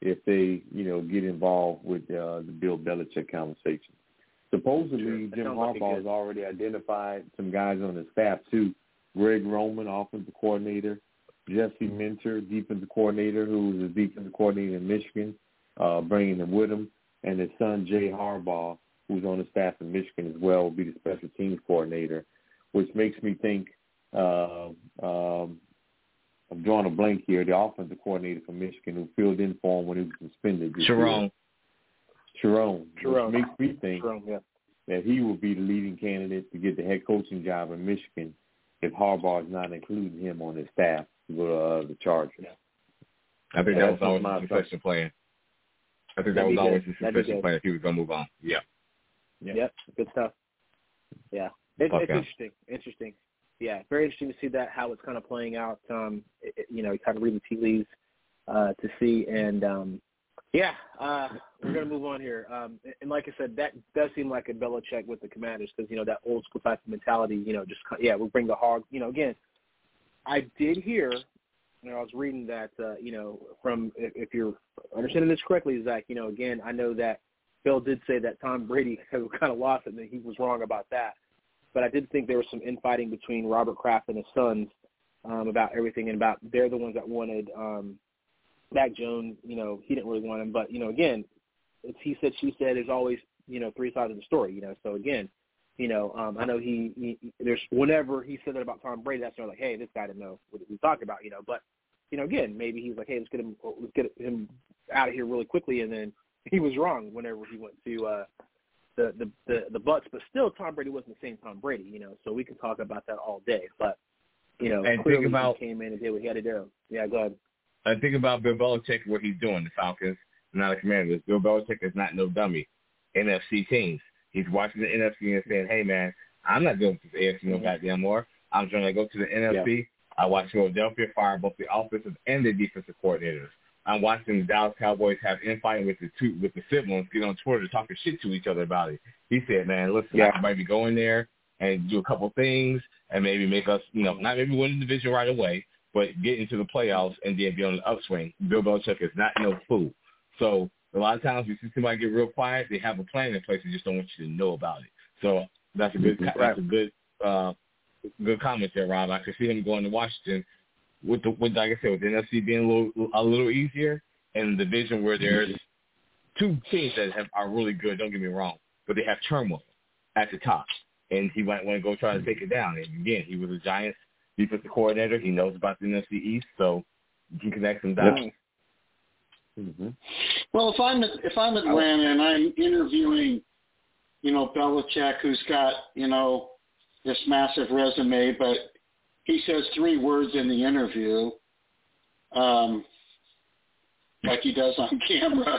Speaker 7: if they, you know, get involved with uh, the Bill Belichick conversation. Supposedly,
Speaker 8: Sure.
Speaker 7: Jim
Speaker 8: Like
Speaker 7: Harbaugh has already identified some guys on his staff, too. Greg Roman, offensive coordinator. Jesse Minter, defensive coordinator, who was a defensive coordinator in Michigan, uh, bringing him with him. And his son, Jay Harbaugh, who's on the staff in Michigan as well, will be the special teams coordinator, which makes me think uh, um, I'm drawing a blank here, the offensive coordinator from Michigan who filled in for him when he was suspended.
Speaker 9: Sharon.
Speaker 7: Sharon.
Speaker 8: Sharon.
Speaker 7: Which makes me think
Speaker 8: Sharon, yeah.
Speaker 7: that he will be the leading candidate to get the head coaching job in Michigan if Harbaugh is not including him on his staff to go to uh, the Chargers.
Speaker 8: Yeah.
Speaker 9: I think
Speaker 7: Yeah,
Speaker 9: that was always
Speaker 7: my
Speaker 9: a succession plan. I think that
Speaker 8: That'd
Speaker 9: was
Speaker 8: be
Speaker 9: always
Speaker 8: good.
Speaker 9: a
Speaker 8: That'd be
Speaker 9: succession
Speaker 8: good.
Speaker 9: plan if he was going to move on. Yeah.
Speaker 7: Yeah.
Speaker 8: Yep, good stuff. Yeah, it's,
Speaker 9: Fuck
Speaker 8: it's
Speaker 9: yeah.
Speaker 8: interesting. Interesting. Yeah, very interesting to see that how it's kind of playing out. Um, it, it- you know, kind of read the tea leaves uh, to see, and um, yeah, uh, we're gonna move on here. Um, and like I said, that does seem like a Belichick with the Commanders because you know that old school type of mentality. You know, just yeah, we'll bring the hog. You know, again, I did hear. You know, I was reading that. Uh, you know, from if, if you're understanding this correctly, Zach. You know, again, I know that Bill did say that Tom Brady kind of lost it, and that he was wrong about that. But I did think there was some infighting between Robert Kraft and his sons um, about everything, and about they're the ones that wanted um, Mac Jones. You know, he didn't really want him, but you know, again, it's he said, she said. There's always you know three sides of the story. You know, so again, you know, um, I know he, he there's whenever he said that about Tom Brady, that's sort of like, hey, this guy didn't know what he talked about. You know, but you know, again, maybe he's like, hey, let's get him, let's get him out of here really quickly, and then he was wrong whenever he went to. Uh, The, the the the Bucks, but still Tom Brady wasn't the same Tom Brady, you know. So we can talk about that all day. But you know,
Speaker 9: And
Speaker 8: clearly
Speaker 9: think about,
Speaker 8: he came in and did what he had to do. Yeah, go ahead.
Speaker 9: I think about Bill Belichick, what he's doing. The Falcons, not the Commanders. Bill Belichick is not no dummy. N F C teams. He's watching the N F C and saying, "Hey man, I'm not doing this A F C no goddamn more. I'm trying to go to the N F C." Yeah. I watched Philadelphia fire both the offensive and the defensive coordinators. I'm watching the Dallas Cowboys have infighting with the two with the siblings, get on Twitter talking shit to each other about it. He said, "Man, listen,
Speaker 8: yeah.
Speaker 9: I can maybe go in there and do a couple things and maybe make us, you know, not maybe win the division right away, but get into the playoffs and then be on the upswing." Bill Belichick is not no fool. So a lot of times you see somebody get real quiet, they have a plan in place, they just don't want you to know about it. So that's a good that's a good uh, good comment there, Rob. I could see him going to Washington. With the with like I said, with the N F C being a little a little easier, and the division where there's two teams that have, are really good. Don't get me wrong, but they have turmoil at the top, and he might want to go try to take it down. And again, he was a Giants defensive coordinator. He knows about the N F C East, so he can connect some dots.
Speaker 10: Mm-hmm. Well, if I'm if I'm Atlanta and I'm interviewing, you know, Belichick, who's got you know this massive resume, but he says three words in the interview, um, like he does on camera.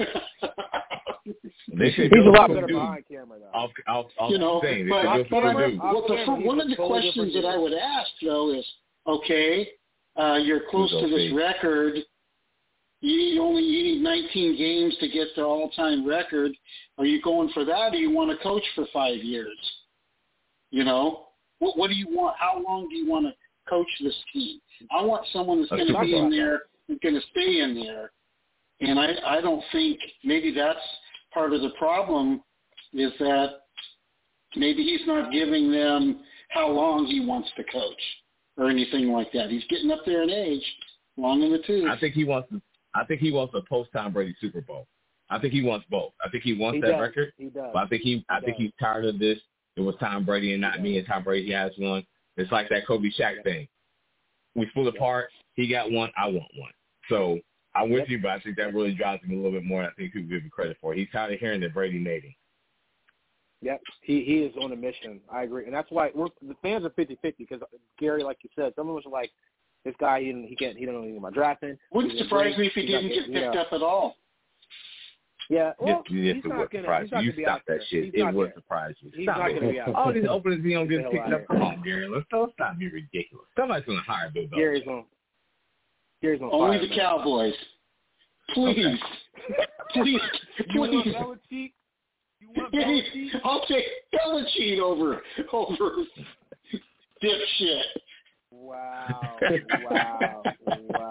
Speaker 9: They
Speaker 8: He's a lot better behind camera, though.
Speaker 9: I'll, I'll, I'll
Speaker 10: you know,
Speaker 9: say,
Speaker 10: but,
Speaker 9: but,
Speaker 10: but
Speaker 9: I,
Speaker 10: well, the, one of the questions that I would ask, though, is, okay, uh, you're close to this record. You only you need nineteen games to get the all-time record. Are you going for that, or you want to coach for five years? You know? What, what do you want? How long do you want to coach this team? I want someone that's going to be in there and going to stay in there. And I, I don't think maybe that's part of the problem is that maybe he's not giving them how long he wants to coach or anything like that. He's getting up there in age, long in the tooth.
Speaker 9: I think he wants. I think he wants a post Tom Brady Super Bowl. I think he wants both. I think he wants
Speaker 8: he
Speaker 9: that
Speaker 8: does.
Speaker 9: record.
Speaker 8: He does.
Speaker 9: But I think he.
Speaker 8: he
Speaker 9: I
Speaker 8: does.
Speaker 9: think he's tired of this. It was Tom Brady and not me, and Tom Brady has one. It's like that Kobe Shaq thing. We split apart. He got one. I want one. So I'm with
Speaker 8: yep.
Speaker 9: you, but I think that really drives him a little bit more than I think people give him credit for. He's tired of hearing that Brady made him.
Speaker 8: Yep, he he is on a mission. I agree, and that's why we're, the fans are fifty-fifty because Gary, like you said, some of us are like, this guy, he he can't, he don't know anything about drafting.
Speaker 10: Wouldn't surprise me if he didn't get picked up at all.
Speaker 8: Yeah, well,
Speaker 9: yes,
Speaker 8: he's
Speaker 9: it
Speaker 8: not
Speaker 9: would
Speaker 8: gonna,
Speaker 9: surprise
Speaker 8: he's
Speaker 9: you.
Speaker 8: not
Speaker 9: You
Speaker 8: gonna be
Speaker 9: stop
Speaker 8: out
Speaker 9: that
Speaker 8: there.
Speaker 9: shit.
Speaker 8: He's
Speaker 9: It
Speaker 8: not
Speaker 9: would
Speaker 8: there.
Speaker 9: surprise you.
Speaker 8: He's
Speaker 9: Stop
Speaker 8: not
Speaker 9: it.
Speaker 8: gonna be out
Speaker 9: All
Speaker 8: there.
Speaker 9: these openings he don't get
Speaker 8: Get the
Speaker 9: picked
Speaker 8: hell
Speaker 9: up.
Speaker 8: out
Speaker 9: Come on, Gary. Let's don't stop being ridiculous. Somebody's gonna hire Bill Belichick.
Speaker 8: Gary's on. Gary's on
Speaker 10: Only
Speaker 8: fire,
Speaker 10: the
Speaker 8: man.
Speaker 10: Cowboys. Please,
Speaker 9: Okay.
Speaker 10: please,
Speaker 8: You want
Speaker 10: please.
Speaker 8: Belichick? You want Belichick?
Speaker 10: I'll take Belichick over over dipshit.
Speaker 8: Wow! Wow! Wow!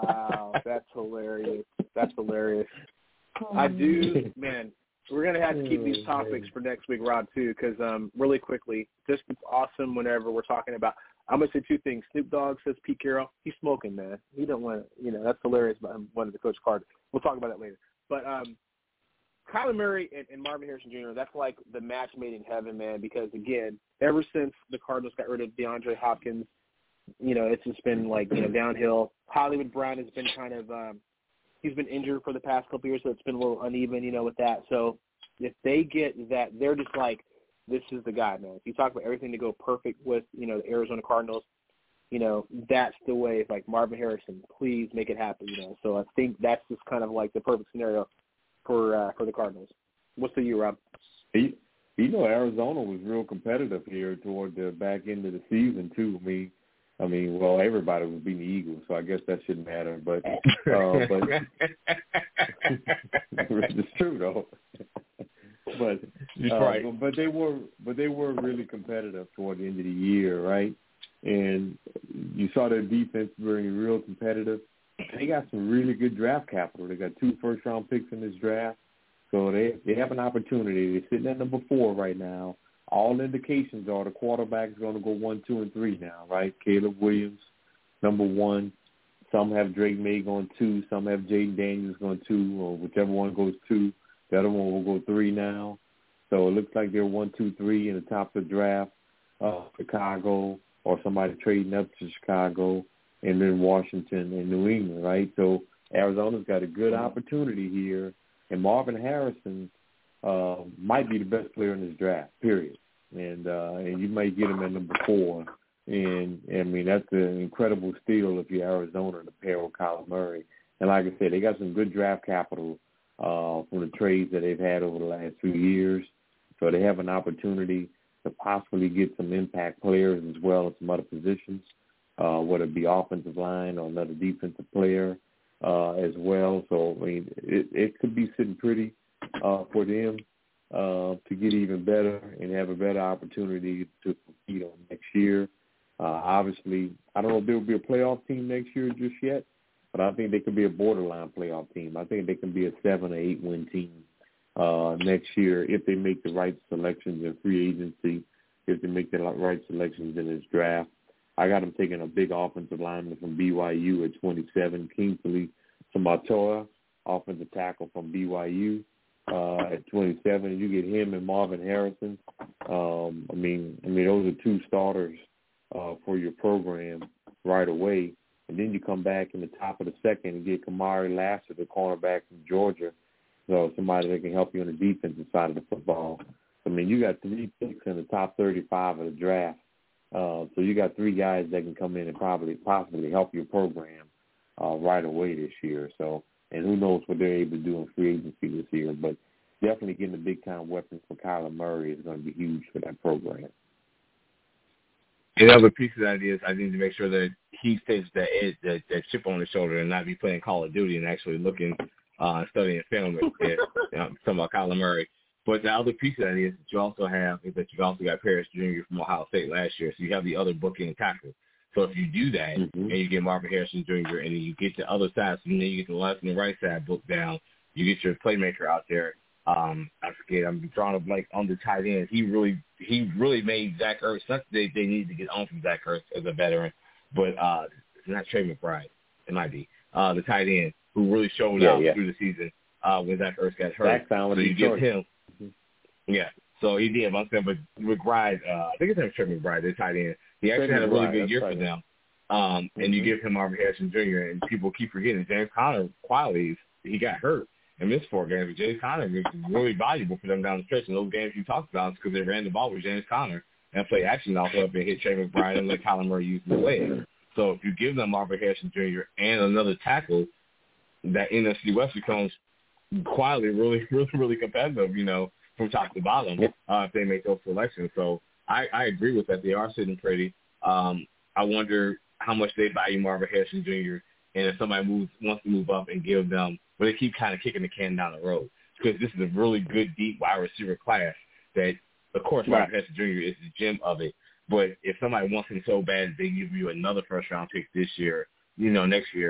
Speaker 8: Wow, that's hilarious. That's hilarious. I do, man. We're gonna have to keep these topics for next week, Rob, too, because um, really quickly, just it's awesome. Whenever we're talking about, I'm gonna say two things. Snoop Dogg says Pete Carroll, he's smoking, man. He don't want, you know, that's hilarious. But I'm one of the Coach Carter. We'll talk about that later. But um, Kyler Murray and, and Marvin Harrison Junior, that's like the match made in heaven, man. Because again, ever since the Cardinals got rid of DeAndre Hopkins, you know, it's just been like you know downhill. Hollywood Brown has been kind of. Um, He's been injured for the past couple of years, so it's been a little uneven, you know, with that. So if they get that, they're just like, this is the guy, man. If you talk about everything to go perfect with, you know, the Arizona Cardinals, you know, that's the way. It's like Marvin Harrison, please make it happen, you know. So I think that's just kind of like the perfect scenario for uh, for the Cardinals. What's the you, Rob?
Speaker 7: You, you know, Arizona was real competitive here toward the back end of the season, too. I mean, I mean, well, everybody was beating the Eagles, so I guess that shouldn't matter. But, uh, but it's true though. but, uh, right. but they were, but they were really competitive toward the end of the year, right? And you saw their defense being real competitive. They got some really good draft capital. They got two first round picks in this draft, so they they have an opportunity. They're sitting at number four right now. All indications are the quarterback is going to go one, two, and three now, right? Caleb Williams, number one. Some have Drake May going two. Some have Jaden Daniels going two, or whichever one goes two. The other one will go three now. So it looks like they're one, two, three in the top of the draft. Uh, Chicago, or somebody trading up to Chicago, and then Washington and New England, right? So Arizona's got a good opportunity here, and Marvin Harrison uh, might be the best player in this draft, period. And uh, and you might get him at number four. And, I mean, that's an incredible steal if you're Arizona to pair with Kyler Murray. And like I said, they got some good draft capital uh, from the trades that they've had over the last few years. So they have an opportunity to possibly get some impact players as well in some other positions, uh, whether it be offensive line or another defensive player uh, as well. So, I mean, it, it could be sitting pretty uh, for them uh, to get even better and have a better opportunity to compete on next year. Uh, obviously, I don't know if there will be a playoff team next year just yet, but I think they could be a borderline playoff team. I think they can be a seven or eight win team uh, next year if they make the right selections in free agency, if they make the right selections in this draft. I got them taking a big offensive lineman from B Y U at twenty-seven, Kingsley Samatoa, offensive tackle from B Y U uh, at twenty-seven. You get him and Marvin Harrison. Um, I mean, I mean those are two starters Uh, for your program right away, and then you come back in the top of the second and get Kamari Lassiter, the cornerback from Georgia, so somebody that can help you on the defensive side of the football. I mean, you got three picks in the top thirty-five of the draft, uh, so you got three guys that can come in and probably possibly help your program uh, right away this year. So, and who knows what they're able to do in free agency this year, but definitely getting a big-time weapon for Kyler Murray is going to be huge for that program.
Speaker 9: And the other piece of that is I need to make sure that he stays that edge, that, that chip on his shoulder, and not be playing Call of Duty and actually looking uh, studying film. At, you know, talking about Kyler Murray. But the other piece of that is that you also have is that you've also got Paris Junior from Ohio State last year, so you have the other booking tackle. So if you do that mm-hmm. and you get Marvin Harrison Junior and then you get the other side, so then you get the left and the right side booked down, you get your playmaker out there. Um, I forget. I'm drawing a blank on the tight end. He really, he really made Zach Ertz. Not that they, they need to get on from Zach Ertz as a veteran, but uh, it's not Trey McBride. It might be uh, the tight end who really showed
Speaker 7: yeah,
Speaker 9: out
Speaker 7: yeah.
Speaker 9: through the season uh, when Zach Ertz got hurt. So you give him, mm-hmm. yeah. So he did. I'm saying, but McBride, uh, I think it's named Trey McBride, the tight end. He actually Trey had a really McBride, good year for them. Um, mm-hmm. And you give him Marvin Harrison Junior and people keep forgetting James Conner quietly he got hurt. And missed four games, but James Conner was really valuable for them down the stretch. And those games you talked about is because they ran the ball with James Conner and played action off up and hit Trey McBride and let Kyler Murray use the leg. So if you give them Marvin Harrison Junior and another tackle, that N F C West becomes quietly really, really, really competitive, you know, from top to bottom uh, if they make those selections. So I, I agree with that. They are sitting pretty. Um, I wonder how much they value Marvin Harrison Junior and if somebody moves wants to move up and give them, but they keep kind of kicking the can down the road because this is a really good, deep wide receiver class that, of course, right. Marvin Harrison Junior is the gem of it. But if somebody wants him so bad, they give you another first-round pick this year, you know, next year,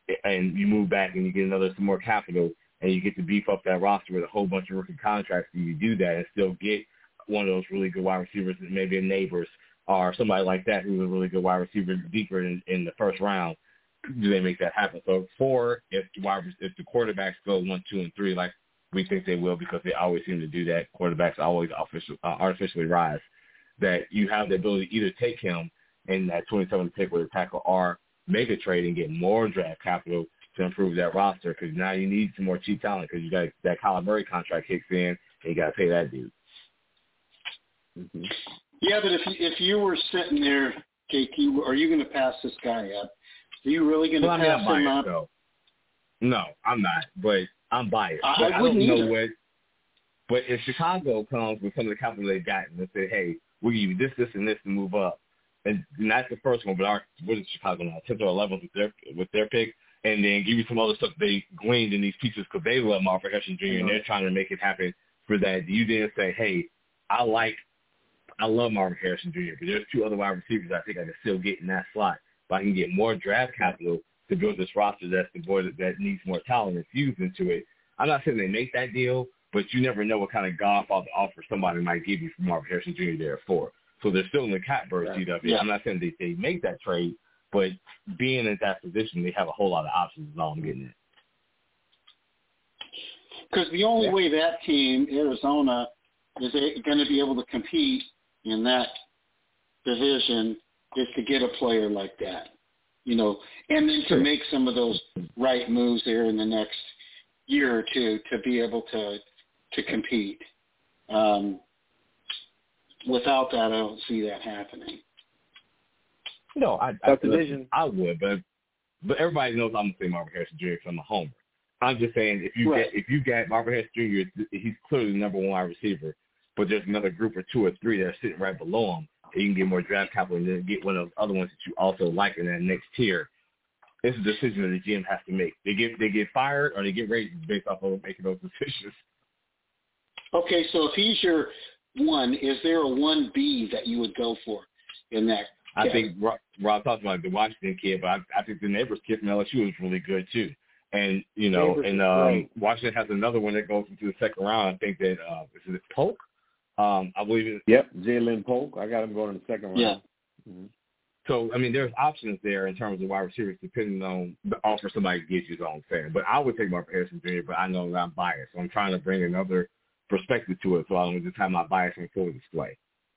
Speaker 9: and you move back and you get another some more capital and you get to beef up that roster with a whole bunch of rookie contracts, and you do that and still get one of those really good wide receivers, maybe a Neighbors or somebody like that who's a really good wide receiver deeper in, in the first round, do they make that happen? So four, if the wide, if the quarterbacks go one, two, and three, like we think they will because they always seem to do that, quarterbacks always official, uh, artificially rise, that you have the ability to either take him in that twenty-seventh pick with a tackle or make a trade and get more draft capital to improve that roster, because now you need some more cheap talent because you got that Kyler Murray contract kicks in and you got to pay that dude.
Speaker 10: Mm-hmm. Yeah, but if you, if you were sitting there, J T, are you going to pass this guy up? Are you really going to
Speaker 9: well,
Speaker 10: pass
Speaker 9: I mean,
Speaker 10: him
Speaker 9: biased,
Speaker 10: up?
Speaker 9: Though. No, I'm not, but I'm biased.
Speaker 10: I,
Speaker 9: but
Speaker 10: I
Speaker 9: I
Speaker 10: wouldn't
Speaker 9: don't know
Speaker 10: either.
Speaker 9: what. But if Chicago comes with some of the capital they've gotten and say, hey, we'll give you this, this, and this to move up, and not the first one, but our what is Chicago now, tenth or eleventh with their with their pick, and then give you some other stuff they gleaned in these pieces because they love Marvin Harrison Junior Mm-hmm. and they're trying to make it happen for that. You then say, hey, I like, I love Marvin Harrison Junior but there's two other wide receivers I think I can still get in that slot, but I can get more draft capital to build this roster that's the boy that, that needs more talent infused into it. I'm not saying they make that deal, but you never know what kind of godfather offer somebody might give you from Marvin Harrison Junior there for. So they're still in the catbird seat of it.
Speaker 10: Yeah.
Speaker 9: I'm not saying they, they make that trade, but being in that position, they have a whole lot of options is all I'm getting at.
Speaker 10: Because the only
Speaker 9: Yeah.
Speaker 10: way that team, Arizona, is going to be able to compete in that division is to get a player like that, you know, and then to make some of those right moves there in the next year or two to be able to to compete. Um, without that, I don't see that happening.
Speaker 9: No, I, I,
Speaker 8: Tough division.
Speaker 9: I would, but but everybody knows I'm gonna say Marvin Harrison Junior because I'm a homer. I'm just saying if you
Speaker 10: Right.
Speaker 9: get if you get Marvin Harrison Junior, he's clearly the number one wide receiver, but there's another group or two or three that are sitting right below him, and you can get more draft capital and then get one of those other ones that you also like in that next tier. It's a decision that the G M has to make. They get they get fired or they get raised based off of making those decisions.
Speaker 10: Okay, so if he's your one, is there a one B that you would go for in that?
Speaker 9: I
Speaker 10: category?
Speaker 9: think Rob, Rob talked about the Washington kid, but I, I think the Neighbors kid from L S U is really good too. And you know,
Speaker 8: Neighbors
Speaker 9: and
Speaker 8: is
Speaker 9: um,
Speaker 8: great.
Speaker 9: Washington has another one that goes into the second round. I think that uh, is it Polk? Um, I believe it.
Speaker 7: Yep, Jalen Polk. I got him going in the second round.
Speaker 10: Yeah.
Speaker 7: Mm-hmm.
Speaker 9: So I mean, there's options there in terms of wide receivers, depending on the offer somebody gives you. Is all I'm saying. But I would take Marvin Harrison Junior But I know that I'm biased, so I'm trying to bring another perspective to it, so I don't just have my bias on full display.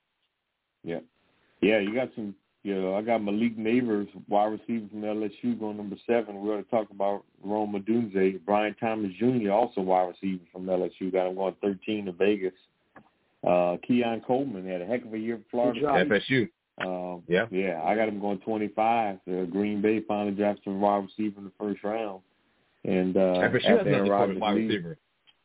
Speaker 7: Yeah, yeah. You got some. You know, I got Malik Neighbors, wide receiver from L S U, going number seven. We're going to talk about Rome Odunze. Brian Thomas Junior, also wide receiver from L S U, got him going thirteen to Vegas. Uh, Keon Coleman had a heck of a year for Florida.
Speaker 9: F S U.
Speaker 7: Um,
Speaker 9: Yeah.
Speaker 7: Yeah, I got him going twenty-five. Uh, Green Bay finally drafted a wide receiver in the first round. And uh,
Speaker 9: F S U has
Speaker 7: after
Speaker 9: another
Speaker 7: Rodgers
Speaker 9: wide
Speaker 7: leaves-
Speaker 9: receiver.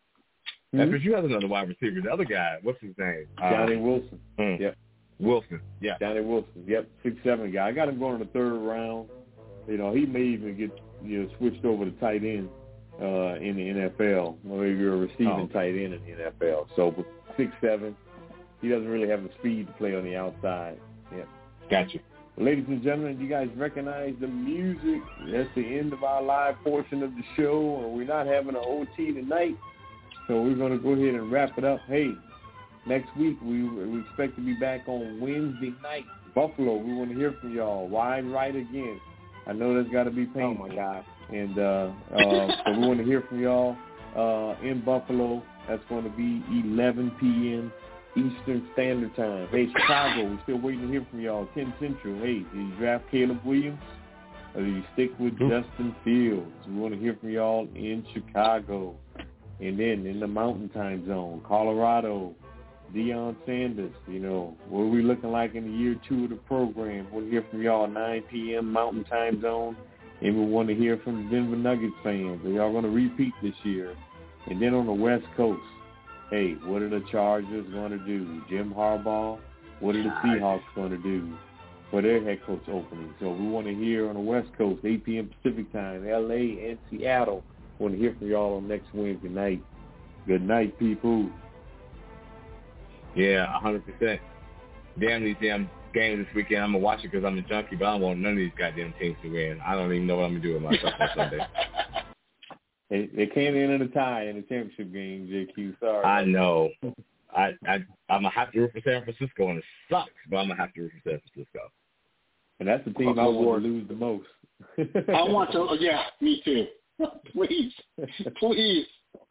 Speaker 7: Hmm?
Speaker 9: F S U has another wide receiver. The other guy, what's his name?
Speaker 7: Johnny
Speaker 9: uh,
Speaker 7: Wilson.
Speaker 9: mm,
Speaker 7: Yep.
Speaker 9: Wilson. Yeah.
Speaker 7: Johnny Wilson. Yep, six seven guy. I got him going in the third round. You know, he may even get you know switched over to tight end uh, in the N F L. Or maybe you're a receiving
Speaker 9: Oh.
Speaker 7: tight end in the N F L. So with six seven, he doesn't really have the speed to play on the outside. Yep.
Speaker 9: Gotcha.
Speaker 7: Ladies and gentlemen, do you guys recognize the music? That's the end of our live portion of the show, and we're not having an O T tonight, so we're going to go ahead and wrap it up. Hey, next week we we expect to be back on Wednesday night. Buffalo, we want to hear from y'all. Wide right again. I know that's got to be painful.
Speaker 8: Oh, my God.
Speaker 7: And uh, uh, so we want to hear from y'all uh, in Buffalo. That's going to be eleven p.m. Eastern Standard Time. Hey, Chicago, we're still waiting to hear from y'all. ten Central. Hey, did you draft Caleb Williams or do you stick with
Speaker 9: Ooh.
Speaker 7: Justin Fields? We want to hear from y'all in Chicago. And then in the Mountain Time Zone, Colorado, Deion Sanders, you know, what are we looking like in the year two of the program? We'll hear from y'all at nine p.m. Mountain Time Zone. And we want to hear from the Denver Nuggets fans. Are y'all going to repeat this year? And then on the West Coast, hey, what are the Chargers going to do? Jim Harbaugh, what are the Seahawks going to do for their head coach opening? So we want to hear on the West Coast, eight p.m. Pacific Time, L A and Seattle. We want to hear from y'all on next Wednesday night. Good night, people.
Speaker 9: Yeah, one hundred percent. Damn these damn game this weekend. I'm gonna watch it because I'm a junkie, but I don't want none of these goddamn teams to win. I don't even know what I'm gonna do with myself on Sunday.
Speaker 7: They, they can't end in a tie in the championship game, J Q. Sorry.
Speaker 9: I know. I, I, I'm going to have to root for San Francisco, and it sucks, but I'm going to have to root for San Francisco.
Speaker 7: And that's the team I want to lose the most.
Speaker 10: I want to, yeah, me too. Please, please.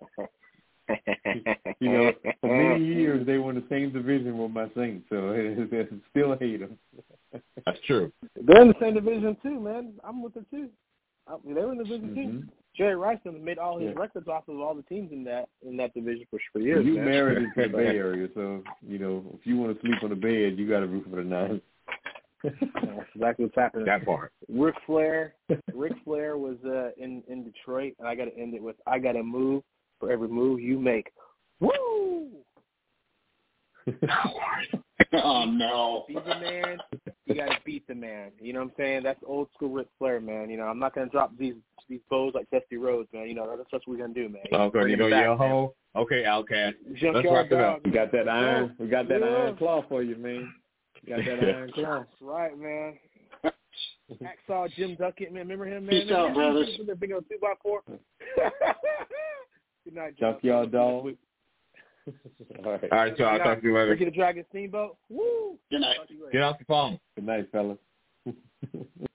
Speaker 7: You know, for many years they were in the same division with my Saints, so I still hate them.
Speaker 9: That's true.
Speaker 8: They're in the same division too, man. I'm with it too. I, they were in the division
Speaker 7: mm-hmm.
Speaker 8: too. Jerry Rice made all his
Speaker 7: yeah.
Speaker 8: records off of all the teams in that in that division for for years.
Speaker 7: You
Speaker 8: man.
Speaker 7: married into the Bay Area, so you know if you want to sleep on the bed, you got to root for the Niners.
Speaker 8: That's exactly what's happening.
Speaker 9: That part.
Speaker 8: Ric Flair, Ric Flair was uh, in in Detroit, and I got to end it with I got to move for every move you make. Woo!
Speaker 10: Oh no!
Speaker 8: Be the man. You got to beat the man. You know what I'm saying? That's old school Ric Flair, man. You know, I'm not gonna drop these these bows like Dusty Rhodes, man. You know, that's what we're gonna do, man.
Speaker 9: Okay, you go yell ho. Okay, Outcast. Let's wrap it up.
Speaker 7: We got that iron. We got that yeah. iron claw for you, man. You got that iron claw.
Speaker 8: That's right, man. Hacksaw Jim Duckett, man. Remember him, man?
Speaker 10: Peace out, brothers.
Speaker 8: Big old two by four. Good night,
Speaker 7: Junkyard Dog. All right,
Speaker 9: all right, so I'll talk to you later.
Speaker 8: Ricky the Dragon Steamboat. Woo!
Speaker 10: Good night.
Speaker 9: Get off the phone.
Speaker 7: Good night, fellas.